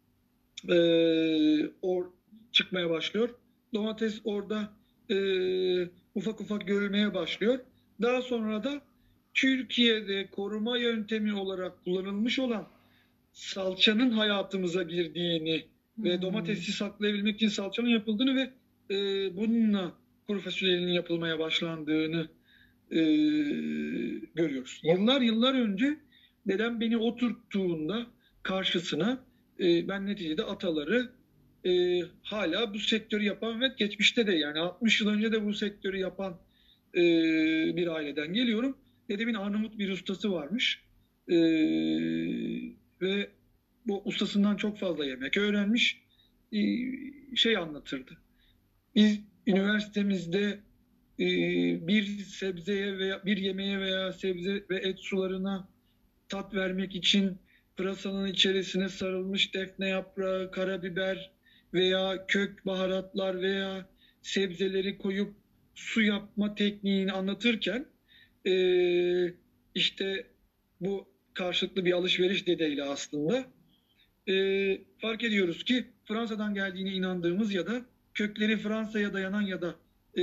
or çıkmaya başlıyor. Domates orada e, ufak ufak görülmeye başlıyor. Daha sonra da Türkiye'de koruma yöntemi olarak kullanılmış olan salçanın hayatımıza girdiğini ve Hmm. domatesi saklayabilmek için salçanın yapıldığını ve bununla kuru fasulyenin yapılmaya başlandığını e, görüyoruz. Yıllar yıllar önce dedem beni oturttuğunda karşısına ben neticede ataları hala bu sektörü yapan ve geçmişte de yani 60 yıl önce de bu sektörü yapan bir aileden geliyorum. Dedemin Arnavut bir ustası varmış. E, Ve bu ustasından çok fazla yemek öğrenmiş. Şey anlatırdı. Biz üniversitemizde bir sebzeye veya bir yemeğe veya sebze ve et sularına tat vermek için pırasanın içerisine sarılmış defne yaprağı, karabiber veya kök baharatlar veya sebzeleri koyup su yapma tekniğini anlatırken işte bu karşılıklı bir alışveriş dedeyle aslında fark ediyoruz ki Fransa'dan geldiğine inandığımız ya da kökleri Fransa'ya dayanan ya da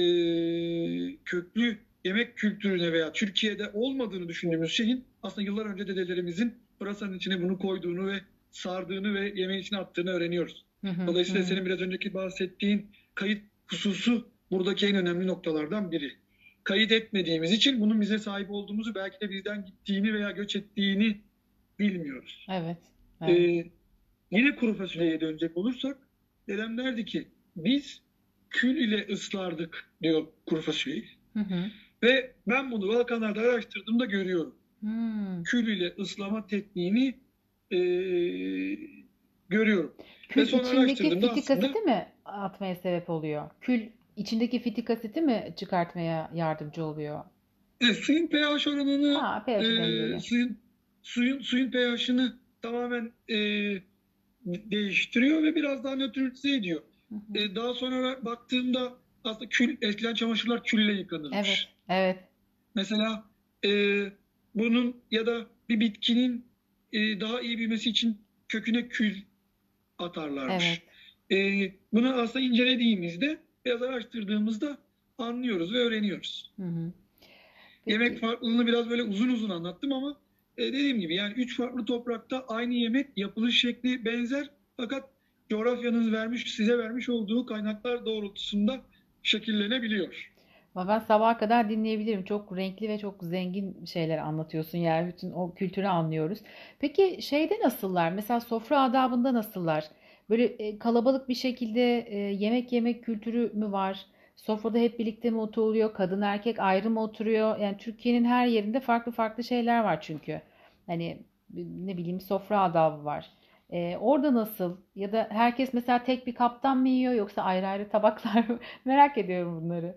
köklü yemek kültürüne veya Türkiye'de olmadığını düşündüğümüz şeyin aslında yıllar önce dedelerimizin pırasanın içine bunu koyduğunu ve sardığını ve yemeğin içine attığını öğreniyoruz. Hı hı. Hı Dolayısıyla hı. senin biraz önceki bahsettiğin kayıt hususu buradaki en önemli noktalardan biri. Kayıt etmediğimiz için bunun bize sahip olduğumuzu belki de bizden gittiğini veya göç ettiğini bilmiyoruz. Evet. Evet. Ee, Yine kuru fasulyeye dönecek olursak dedem derdi ki biz kül ile ıslardık diyor kuru fasulyeyi. Hı hı. Ve ben bunu Balkanlarda araştırdığımda görüyorum. Hmm. Kül ile ıslama tekniğini e, görüyorum. Ve Kül sonra içindeki araştırdığımda fitik aslında asiti mi atmaya sebep oluyor? Kül içindeki fitik asiti mi çıkartmaya yardımcı oluyor? suyun pH oranını Ha, pH'i dengeliyor. suyun pH'ını tamamen değiştiriyor ve biraz daha nötralize ediyor. Hı hı. Daha sonra baktığımda aslında eskiden çamaşırlar külle Evet. yıkanırmış. Evet. Mesela e, bunun ya da bir bitkinin daha iyi büyümesi için köküne kül Evet. atarlarmış. E, Bunu aslında incelediğimizde, biraz araştırdığımızda anlıyoruz ve öğreniyoruz. Hı hı. Yemek Peki. farklılığını biraz böyle uzun uzun anlattım ama dediğim gibi yani üç farklı toprakta aynı yemek yapılış şekli benzer fakat coğrafyanın size vermiş olduğu kaynaklar doğrultusunda şekillenebiliyor. Ama ben sabaha kadar dinleyebilirim. Çok renkli ve çok zengin şeyler anlatıyorsun. Yani bütün o kültürü anlıyoruz. Peki şeyde nasıllar? Mesela sofra adabında nasıllar? Böyle kalabalık bir şekilde yemek yemek kültürü mü var? Sofrada hep birlikte mi oturuluyor? Kadın erkek ayrı mı oturuyor? Yani Türkiye'nin her yerinde farklı farklı şeyler var çünkü. Hani ne bileyim sofra adabı var. Orada nasıl? Ya da herkes mesela tek bir kaptan mı yiyor yoksa ayrı ayrı tabaklar mı? Merak ediyorum bunları.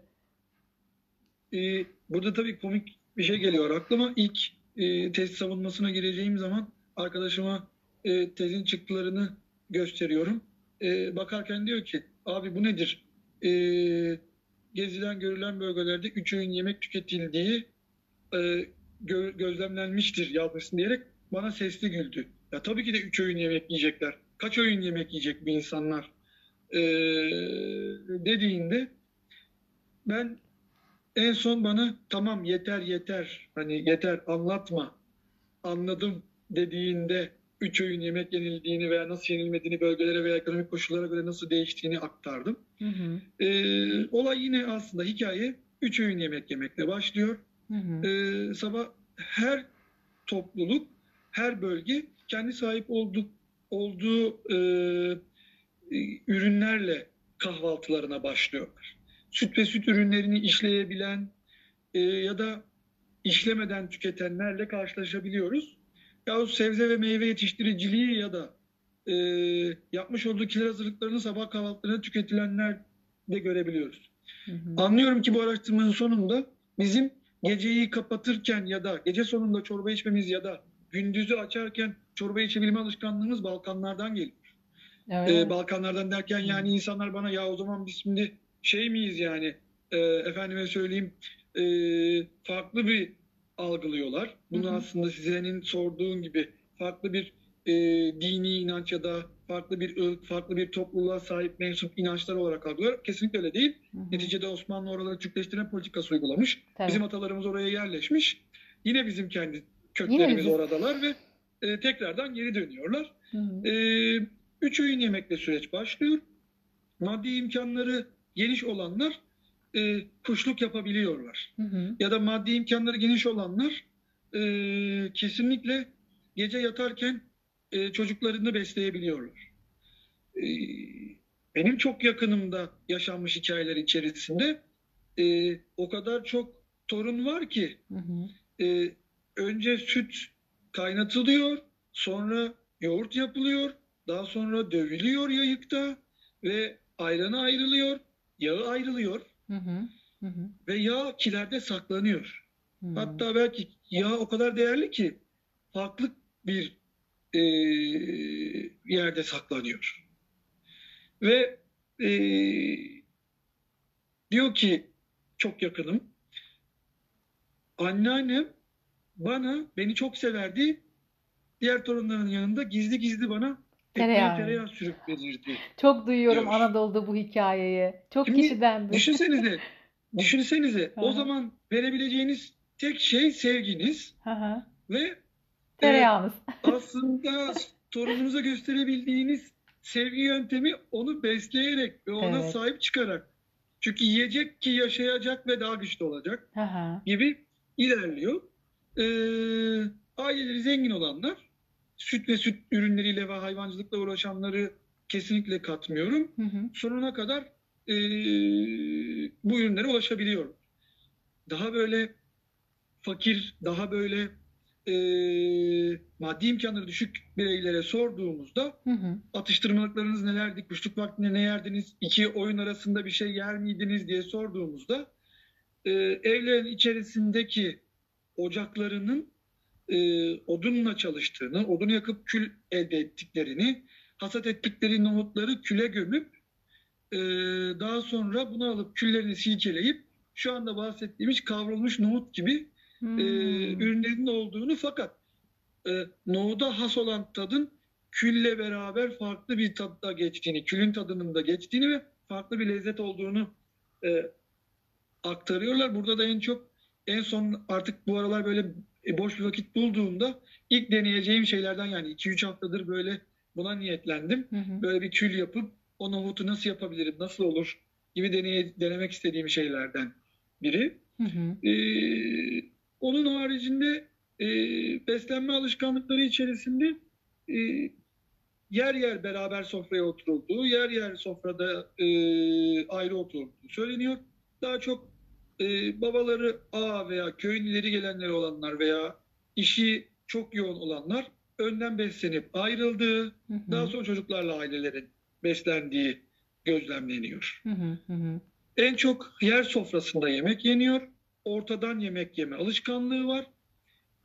Burada tabii komik bir şey geliyor aklıma. İlk test savunmasına gireceğim zaman arkadaşıma tezin çıktılarını gösteriyorum. Bakarken diyor ki abi bu nedir? E, Gezilen görülen bölgelerde 3 öğün yemek tüketildiği gözlemlenmiştir yazmışsın diyerek bana sesli güldü. Ya tabii ki de 3 öğün yemek yiyecekler. Kaç öğün yemek yiyecek bu insanlar? E, Dediğinde ben en son bana tamam yeter yeter hani yeter anlatma anladım dediğinde 3 öğün yemek yenildiğini veya nasıl yenilmediğini bölgelere veya ekonomik koşullara göre nasıl değiştiğini aktardım. Hı hı. Olay yine aslında hikaye 3 öğün yemek yemekle başlıyor. Hı hı. Sabah her topluluk, her bölge kendi sahip olduğu ürünlerle kahvaltılarına başlıyorlar. Süt ve süt ürünlerini işleyebilen ya da işlemeden tüketenlerle karşılaşabiliyoruz. Yahut sebze ve meyve yetiştiriciliği ya da yapmış olduğu kiler hazırlıklarını sabah kahvaltılarına tüketilenler de görebiliyoruz. Hı hı. Anlıyorum ki bu araştırmanın sonunda bizim geceyi kapatırken ya da gece sonunda çorba içmemiz ya da gündüzü açarken çorba içebilme alışkanlığımız Balkanlardan geliyor. Evet. Balkanlardan derken yani insanlar bana ya o zaman biz şimdi şey miyiz yani efendime söyleyeyim farklı bir algılıyorlar. Hı Bunu hı. aslında senin sorduğun gibi farklı bir dini inanç ya da farklı bir ırk, farklı bir topluluğa sahip mensup inançlar olarak algılıyorlar. Kesinlikle öyle değil. Hı hı. Neticede Osmanlı oraları Türkleştirme politikası uygulamış. Tabii. Bizim atalarımız oraya yerleşmiş. Yine bizim kendi Yine köklerimiz biziz. oradalar ve tekrardan geri dönüyorlar. Hı hı. 3 öğün yemekle süreç başlıyor. Maddi imkanları geniş olanlar kuşluk yapabiliyorlar. Hı hı. Ya da maddi imkanları geniş olanlar kesinlikle gece yatarken çocuklarını besleyebiliyorlar. E, Benim çok yakınımda yaşanmış hikayeler içerisinde o kadar çok torun var ki Hı hı. önce süt kaynatılıyor, sonra yoğurt yapılıyor, daha sonra dövülüyor yayıkta ve ayranı ayrılıyor, yağı ayrılıyor Hı hı. Hı hı. ve yağ kilerde saklanıyor. Hı. Hatta belki yağ o kadar değerli ki farklı bir e, yerde saklanıyor. Ve e, diyor ki çok yakınım, anneannem beni çok severdi. Diğer torunların yanında gizli gizli bana ekmeğe Tereyağı. tereyağı sürüp verirdi Çok duyuyorum diyor. Anadolu'da bu hikayeyi. Çok Şimdi kişiden duydum. düşünsenize Hı o hı. zaman verebileceğiniz tek şey sevginiz Hı hı. ve Tereyağınız. aslında torununuza gösterebildiğiniz sevgi yöntemi onu besleyerek ve ona Evet. sahip çıkarak. Çünkü yiyecek ki yaşayacak ve daha güçlü olacak Hı hı. gibi ilerliyor. Aileleri zengin olanlar süt ve süt ürünleriyle ve hayvancılıkla uğraşanları kesinlikle katmıyorum. Hı hı. Sonuna kadar bu ürünlere ulaşabiliyor. Daha böyle fakir, daha böyle maddi imkanları düşük bireylere sorduğumuzda Hı hı. atıştırmalıklarınız nelerdi, kuşluk vaktinde ne yerdiniz, iki oyun arasında bir şey yer miydiniz diye sorduğumuzda evlerin içerisindeki ocaklarının odunla çalıştığını, odunu yakıp kül elde ettiklerini, hasat ettikleri nohutları küle gömüp daha sonra bunu alıp küllerini silkeleyip şu anda bahsettiğimiz kavrulmuş nohut gibi Hmm. ürünlerinin olduğunu fakat nohuda has olan tadın külle beraber farklı bir tatta geçtiğini, külün tadının da geçtiğini ve farklı bir lezzet olduğunu e, aktarıyorlar. Burada da en son artık bu aralar böyle boş bir vakit bulduğumda ilk deneyeceğim şeylerden yani 2-3 haftadır böyle buna niyetlendim. Hı hı. Böyle bir kül yapıp o nohutu nasıl yapabilirim, nasıl olur gibi denemek istediğim şeylerden biri. Hı hı. Onun haricinde e, beslenme alışkanlıkları içerisinde e, yer yer beraber sofraya oturulduğu, yer yer sofrada ayrı oturulduğu söyleniyor. Daha çok babaları veya köyün ileri gelenleri olanlar veya işi çok yoğun olanlar önden beslenip ayrıldığı, Hı daha hı. sonra çocuklarla ailelerin beslendiği gözlemleniyor. Hı hı. Hı hı. En çok yer sofrasında yemek yeniyor. Ortadan yemek yeme alışkanlığı var.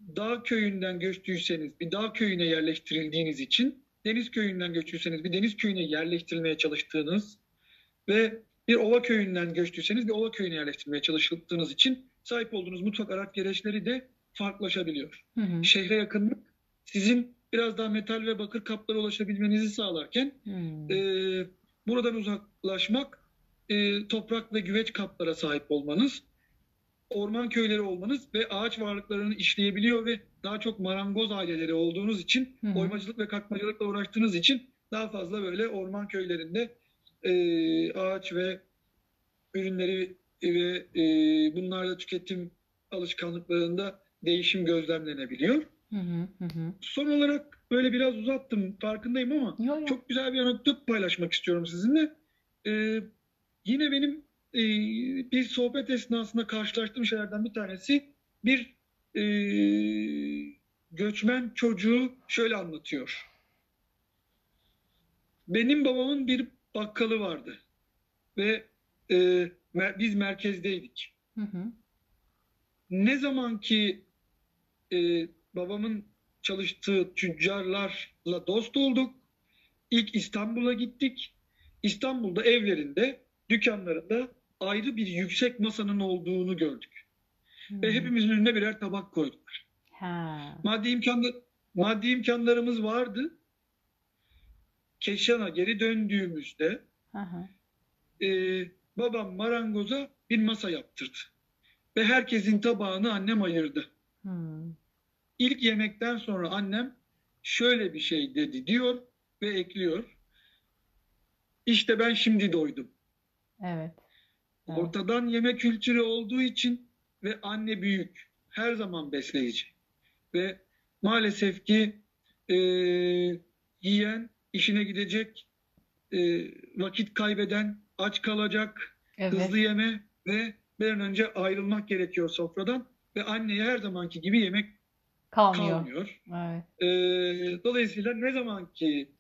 dağ köyünden göçtüyseniz bir dağ köyüne yerleştirildiğiniz için, deniz köyünden göçtüyseniz bir deniz köyüne yerleştirilmeye çalıştığınız ve bir ova köyünden göçtüyseniz bir ova köyüne yerleştirilmeye çalıştığınız için sahip olduğunuz mutfak araç gereçleri de farklılaşabiliyor. Hı hı. Şehre yakınlık sizin biraz daha metal ve bakır kaplara ulaşabilmenizi sağlarken e, Hmm. buradan uzaklaşmak toprak ve güveç kaplara sahip olmanız, orman köyleri olmanız ve ağaç varlıklarını işleyebiliyor ve daha çok marangoz aileleri olduğunuz için, Hı hı. oymacılık ve kakmacılıkla uğraştığınız için daha fazla böyle orman köylerinde ağaç ve ürünleri ve bunlarla tüketim alışkanlıklarında değişim gözlemlenebiliyor. Hı hı. Hı hı. Son olarak böyle biraz uzattım farkındayım ama Yo yo. çok güzel bir anekdot paylaşmak istiyorum sizinle. Ee, Yine benim bir sohbet esnasında karşılaştığım şeylerden bir tanesi, bir e, göçmen çocuğu şöyle anlatıyor. Benim babamın bir bakkalı vardı ve biz merkezdeydik. Hı hı. Ne zaman ki babamın çalıştığı tüccarlarla dost olduk, İlk İstanbul'a gittik. İstanbul'da evlerinde, dükkanlarında ayrı bir yüksek masanın olduğunu gördük. Ve Hmm. hepimizin önüne birer tabak koydular. Ha. Maddi imkanlar, maddi imkanlarımız vardı. Keşan'a geri döndüğümüzde Hı hı. e, babam marangoza bir masa yaptırdı. Ve herkesin tabağını annem ayırdı. Hmm. İlk yemekten sonra annem şöyle bir şey dedi diyor ve ekliyor. İşte ben şimdi doydum. Evet. Evet. Ortadan yeme kültürü olduğu için ve anne büyük, her zaman besleyici. Ve maalesef ki e, yiyen, işine gidecek, vakit kaybeden, aç kalacak, Evet. hızlı yeme ve bir an önce ayrılmak gerekiyor sofradan. Ve anneye her zamanki gibi yemek Kalmıyor. kalmıyor. Evet. Dolayısıyla ne zaman ki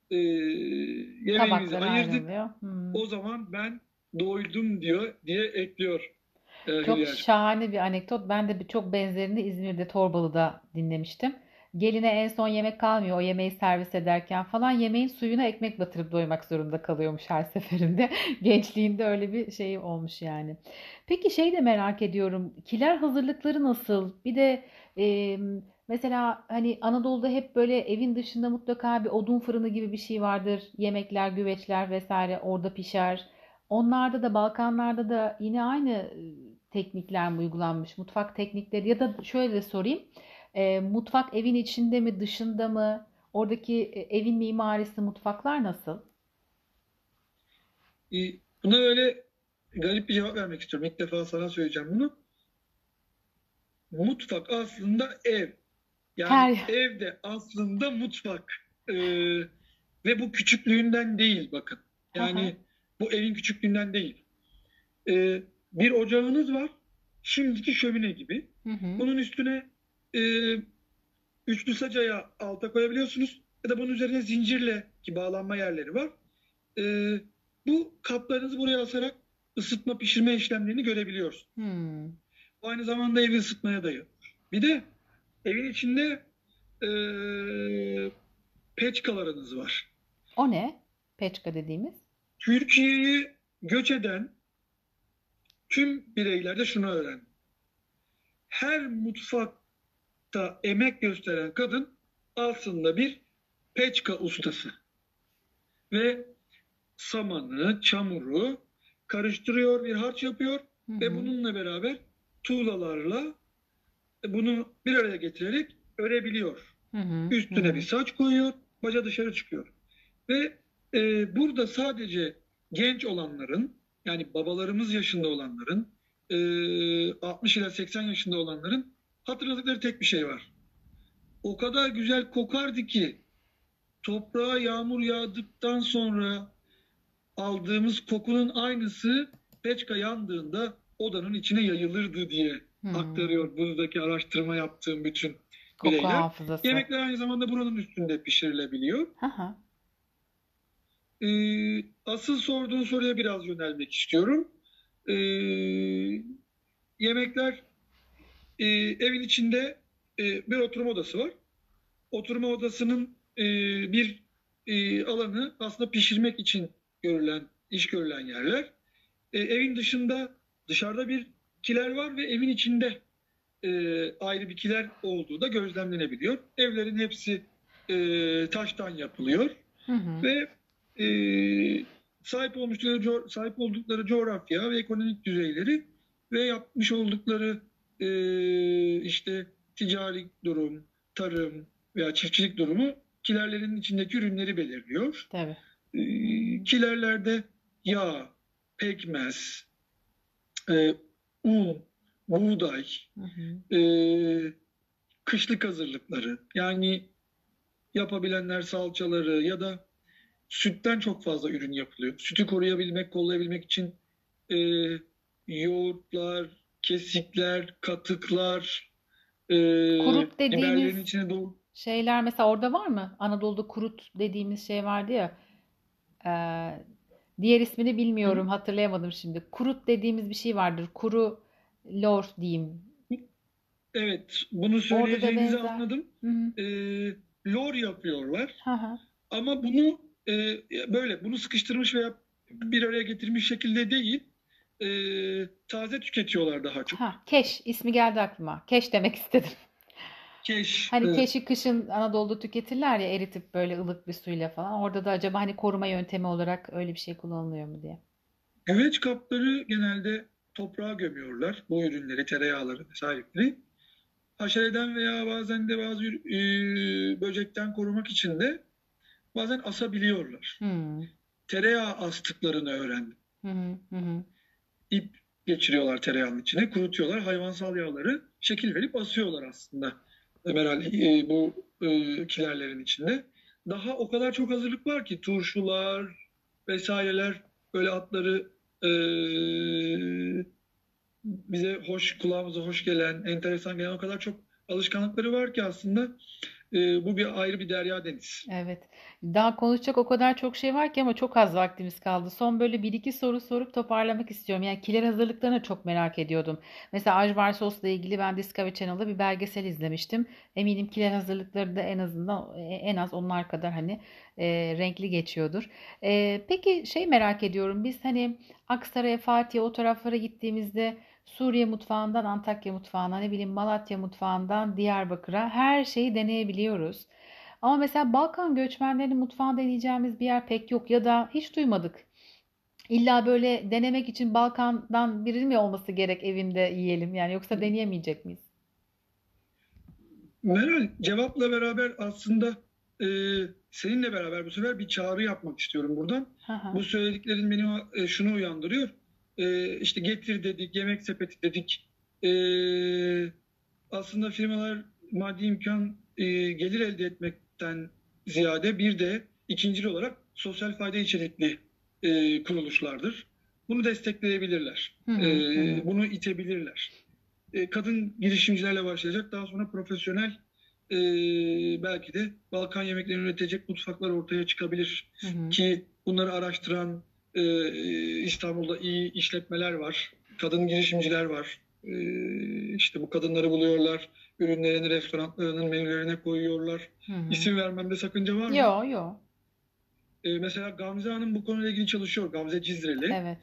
yemeğimizi Tabaklar ayırdık, ayrılıyor. Hmm. o zaman ben doydum diyor diye ekliyor Çok Hülya'cığım. şahane bir anekdot. Ben de çok benzerini İzmir'de Torbalı'da dinlemiştim. Geline en son yemek kalmıyor. O yemeği servis ederken falan yemeğin suyuna ekmek batırıp doymak zorunda kalıyormuş her seferinde. Gençliğinde öyle bir şey olmuş yani. Peki şey de merak ediyorum. Kiler hazırlıkları nasıl? Bir de e, mesela hani Anadolu'da hep böyle evin dışında mutlaka bir odun fırını gibi bir şey vardır. Yemekler, güveçler vesaire orada pişer. Onlarda da Balkanlarda da yine aynı teknikler mi uygulanmış? Mutfak teknikleri ya da şöyle de sorayım. Mutfak evin içinde mi, dışında mı? Oradaki evin mimarisi, mutfaklar nasıl? Buna öyle garip bir cevap vermek istiyorum. İlk defa sana söyleyeceğim bunu. Mutfak aslında ev. Yani Her evde aslında mutfak. Ve bu küçüklüğünden değil bakın. Hı hı. Yani bu evin küçüklüğünden değil. Bir ocağınız var. Şimdiki şömine gibi. Hı hı. Bunun üstüne e, üçlü sacaya alta koyabiliyorsunuz. Ya da bunun üzerine zincirle ki bağlanma yerleri var. Ee, Bu kaplarınızı buraya asarak ısıtma pişirme işlemlerini görebiliyoruz. Hmm. Bu aynı zamanda evi ısıtmaya dayanıyor. Bir de evin içinde peçkalarınız var. O ne? Peçka dediğimiz. Türkiye'yi göç eden tüm bireyler de şunu öğren. Her mutfakta emek gösteren kadın aslında bir peçka ustası. Ve samanı, çamuru karıştırıyor, bir harç yapıyor Hı ve hı. bununla beraber tuğlalarla bunu bir araya getirerek örebiliyor. Hı hı. Hı Üstüne bir hı. saç koyuyor, baca dışarı çıkıyor. Ve burada sadece genç olanların, yani babalarımız yaşında olanların, 60 ila 80 yaşında olanların hatırladıkları tek bir şey var. O kadar güzel kokardı ki toprağa yağmur yağdıktan sonra aldığımız kokunun aynısı peçka yandığında odanın içine yayılırdı diye Hmm. aktarıyor buradaki araştırma yaptığım bütün Koku bireyler. hafızası. Yemekler aynı zamanda buranın üstünde pişirilebiliyor. Hı hı. Asıl sorduğun soruya biraz yönelmek istiyorum. Ee, Yemekler evin içinde bir oturma odası var. Oturma odasının bir alanı aslında pişirmek için iş görülen yerler. Evin dışarıda bir kiler var ve evin içinde ayrı bir kiler olduğu da gözlemlenebiliyor. Evlerin hepsi taştan yapılıyor Hı hı. ve e, sahip oldukları coğrafya ve ekonomik düzeyleri ve yapmış oldukları işte ticari durum, tarım veya çiftçilik durumu kilerlerin içindeki ürünleri belirliyor. Tabii. Kilerlerde yağ, pekmez, e, un, buğday, Hı hı. e, kışlık hazırlıkları yani yapabilenler salçaları ya da sütten çok fazla ürün yapılıyor. Sütü kollayabilmek için e, yoğurtlar, kesikler, katıklar, e, Kurut biberlerin dediğimiz içine doğru. şeyler mesela orada var mı? Anadolu'da kurut dediğimiz şey vardı ya. Ee, diğer ismini bilmiyorum, hatırlayamadım şimdi. Kurut dediğimiz bir şey vardır. Kuru lor diyeyim. Evet, bunu Orada da söyleyeceğinizi benzer. anladım. Hı hı. E, lor yapıyorlar. Hı hı. Ama e, bunu sıkıştırmış veya bir araya getirmiş şekilde değil, taze tüketiyorlar daha çok. Ha, keş ismi geldi aklıma. Keş demek istedim. Keş, Hani evet. keşi kışın Anadolu'da tüketirler ya, eritip böyle ılık bir suyla falan. Orada da acaba hani koruma yöntemi olarak öyle bir şey kullanılıyor mu diye. Güveç kapları genelde toprağa gömüyorlar. Bu ürünleri, tereyağları vesaireleri. Haşereden veya bazen de bazı böcekten korumak için de bazen asabiliyorlar. Hmm. Tereyağı astıklarını öğrendim. Hı hı. Hı hı. İp geçiriyorlar tereyağının içine, kurutuyorlar. Hayvansal yağları şekil verip asıyorlar aslında. Herhalde bu kilerlerin içinde. Daha o kadar çok hazırlık var ki turşular vesaireler böyle atları e, bize kulağımıza hoş gelen, enteresan gelen o kadar çok alışkanlıkları var ki aslında bu bir ayrı bir derya deniz. Evet. Daha konuşacak o kadar çok şey var ki ama çok az vaktimiz kaldı. Son böyle bir iki soru sorup toparlamak istiyorum. Yani kiler hazırlıklarını çok merak ediyordum. Mesela ajvar sosla ilgili ben Discovery Channel'da bir belgesel izlemiştim. Eminim kiler hazırlıkları da en azından en az onlar kadar hani renkli geçiyordur. Peki şey merak ediyorum. Biz hani Aksaray'a, Fatih'e o taraflara gittiğimizde Suriye mutfağından Antakya mutfağına, ne bileyim Malatya mutfağından Diyarbakır'a her şeyi deneyebiliyoruz. Ama mesela Balkan göçmenlerinin mutfağını deneyeceğimiz bir yer pek yok ya da hiç duymadık. İlla böyle denemek için Balkan'dan biri mi olması gerek evinde yiyelim yani, yoksa deneyemeyecek miyiz? Meral, cevapla beraber aslında e, seninle beraber bu sefer bir çağrı yapmak istiyorum buradan. Hı hı. Bu söylediklerin beni şunu uyandırıyor. İşte getir dedik, yemek sepeti dedik. E, aslında firmalar maddi imkan, gelir elde etmekten ziyade bir de ikincil olarak sosyal fayda içerikli kuruluşlardır. Bunu destekleyebilirler. Hı hı. Hı hı. Bunu itebilirler. Kadın girişimcilerle başlayacak. Daha sonra profesyonel e, belki de Balkan yemeklerini üretecek mutfaklar ortaya çıkabilir. Hı hı. Ki bunları araştıran İstanbul'da iyi işletmeler var. Kadın girişimciler var. İşte bu kadınları buluyorlar. Ürünlerini restoranlarının menülerine koyuyorlar. Hı hı. İsim vermemde sakınca var mı? Yo yo. Mesela Gamze Hanım bu konuyla ilgili çalışıyor. Gamze Cizreli. Evet.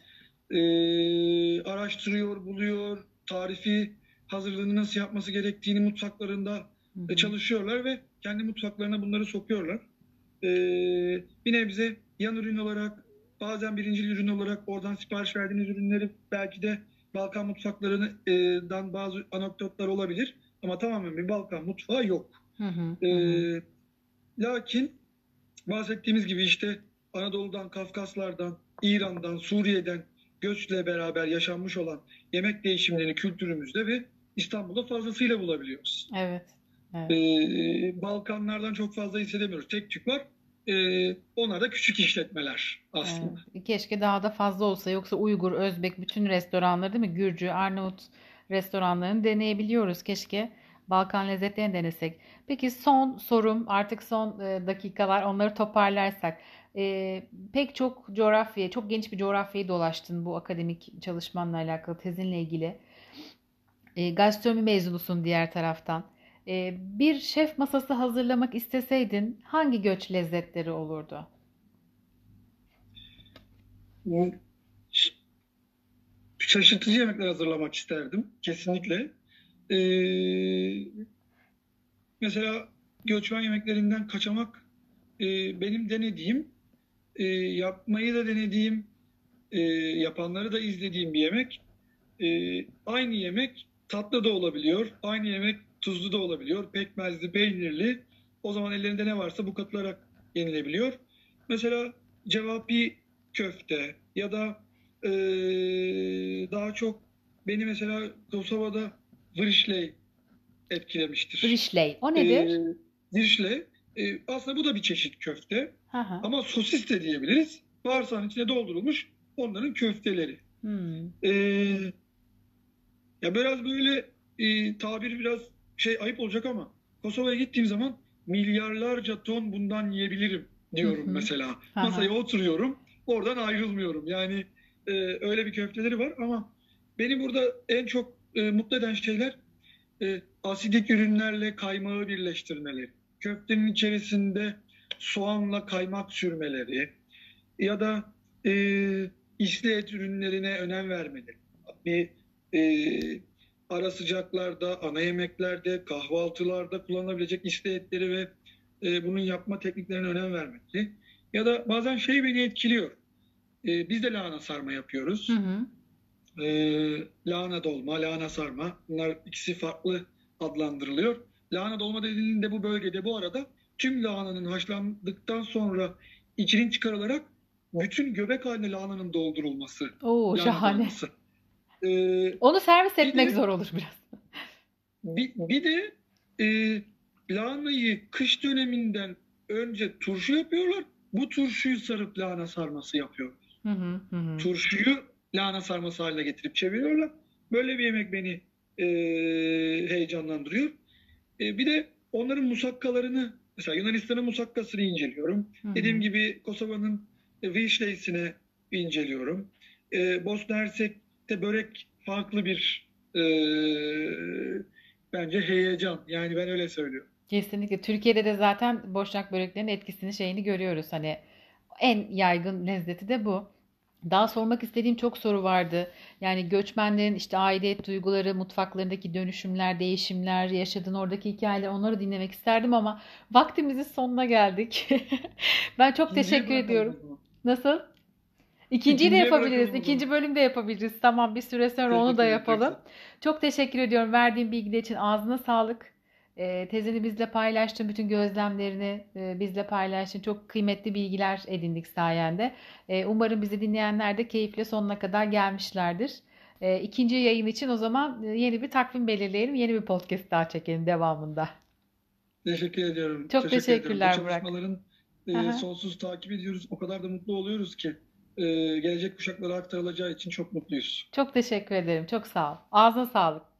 Araştırıyor, buluyor, tarifi hazırlığını nasıl yapması gerektiğini mutfaklarında Hı hı. çalışıyorlar ve kendi mutfaklarına bunları sokuyorlar. E, bir nebze yan ürün olarak, bazen birinci ürün olarak oradan sipariş verdiğiniz ürünleri belki de Balkan mutfaklarından bazı anekdotlar olabilir. Ama tamamen bir Balkan mutfağı yok. Hı hı. E, Hı hı. lakin bahsettiğimiz gibi işte Anadolu'dan, Kafkaslardan, İran'dan, Suriye'den göçle beraber yaşanmış olan yemek değişimlerini kültürümüzde ve İstanbul'da fazlasıyla bulabiliyoruz. Evet. Evet. Balkanlardan çok fazla hissedemiyoruz. Tek tük var. Onlar da küçük işletmeler aslında. Evet. Keşke daha da fazla olsa. Yoksa Uygur, Özbek bütün restoranları, değil mi? Gürcü, Arnavut restoranlarını deneyebiliyoruz. Keşke Balkan lezzetlerini denesek. Peki son sorum, artık son dakikalar, onları toparlarsak. Pek çok coğrafyayı, çok geniş bir coğrafyayı dolaştın bu akademik çalışmanla alakalı, tezinle ilgili. Gastronomi mezunusun diğer taraftan. Bir şef masası hazırlamak isteseydin hangi göç lezzetleri olurdu? Bu ş- Şaşırtıcı yemekler hazırlamak isterdim kesinlikle. E, Mesela göçmen yemeklerinden kaçamak benim denediğim, yapmayı da denediğim, yapanları da izlediğim bir yemek. Aynı yemek tatlı da olabiliyor, aynı yemek tuzlu da olabiliyor, pekmezli, peynirli. O zaman ellerinde ne varsa bu katılarak yenilebiliyor. Mesela cevapi köfte ya da e, daha çok beni mesela Kosova'da vrişley etkilemiştir. Brişley. O E, nedir? Vrişley aslında bu da bir çeşit köfte Hı hı. ama sosis de diyebiliriz. Bağırsağın içine doldurulmuş onların köfteleri. Hmm. E, Ya biraz böyle tabir biraz şey ayıp olacak ama Kosova'ya gittiğim zaman milyarlarca ton bundan yiyebilirim Hı diyorum hı. mesela. Hı Masaya hı. oturuyorum, oradan ayrılmıyorum. Yani öyle bir köfteleri var ama beni burada en çok mutlu eden şeyler asidik ürünlerle kaymağı birleştirmeleri. Köftenin içerisinde soğanla kaymak sürmeleri ya da e, isli et ürünlerine önem vermeleri. Bir e, ara sıcaklarda, ana yemeklerde, kahvaltılarda kullanılabilecek isli etleri ve bunun yapma tekniklerine önem vermeleri. Ya da bazen şey beni etkiliyor. Biz de lahana sarma Hı yapıyoruz. hı. Lahana dolma, lahana sarma. Bunlar ikisi farklı adlandırılıyor. Lahana dolma dediğinde bu bölgede bu arada tüm lahananın haşlandıktan sonra içinin çıkarılarak bütün göbek haline lahananın doldurulması. Oo, Lahana şahane. dolması. Ee, Onu servis bir etmek de zor olur biraz. bir de e, lahanayı kış döneminden önce turşu yapıyorlar. Bu turşuyu sarıp lahana sarması yapıyorlar. Hı hı, hı hı. Turşuyu lahana sarması haline getirip çeviriyorlar. Böyle bir yemek beni heyecanlandırıyor. Bir de onların musakkalarını, mesela Yunanistan'ın musakkasını inceliyorum. Hı Dediğim hı. gibi Kosova'nın vişneysini inceliyorum. Bosna Hersek'te börek farklı bir bence heyecan. Yani ben öyle söylüyorum. Kesinlikle. Türkiye'de de zaten boşnak böreklerinin etkisini şeyini görüyoruz. Hani en yaygın lezzeti de bu. Daha sormak istediğim çok soru vardı. Yani göçmenlerin işte aidiyet duyguları, mutfaklarındaki dönüşümler, değişimler, yaşadığın oradaki hikayeler onları dinlemek isterdim ama vaktimizin sonuna geldik. Ben çok İkinciye teşekkür bırakalım o ediyorum. zaman. Nasıl? İkinciyi de İkinciye yapabiliriz. bırakalım o zaman. İkinci bölüm de yapabiliriz. Tamam, bir süre sonra onu da Teşekkür ederim. Çok sağ yapalım. ol. Çok teşekkür ediyorum verdiğin bilgiler için. Ağzına sağlık. Tezini bizle paylaştın. Bütün gözlemlerini bizle paylaştın. Çok kıymetli bilgiler edindik sayende. Umarım bizi dinleyenler de keyifle sonuna kadar gelmişlerdir. İkinci yayın için o zaman yeni bir takvim belirleyelim. Yeni bir podcast daha çekelim devamında. Teşekkür ediyorum. Çok Teşekkür ediyorum. Bu teşekkürler Burak. çalışmaların Aha. sonsuz takip ediyoruz. O kadar da mutlu oluyoruz ki gelecek kuşaklara aktarılacağı için çok mutluyuz. Çok teşekkür ederim. Çok sağ ol. Ağzına sağlık.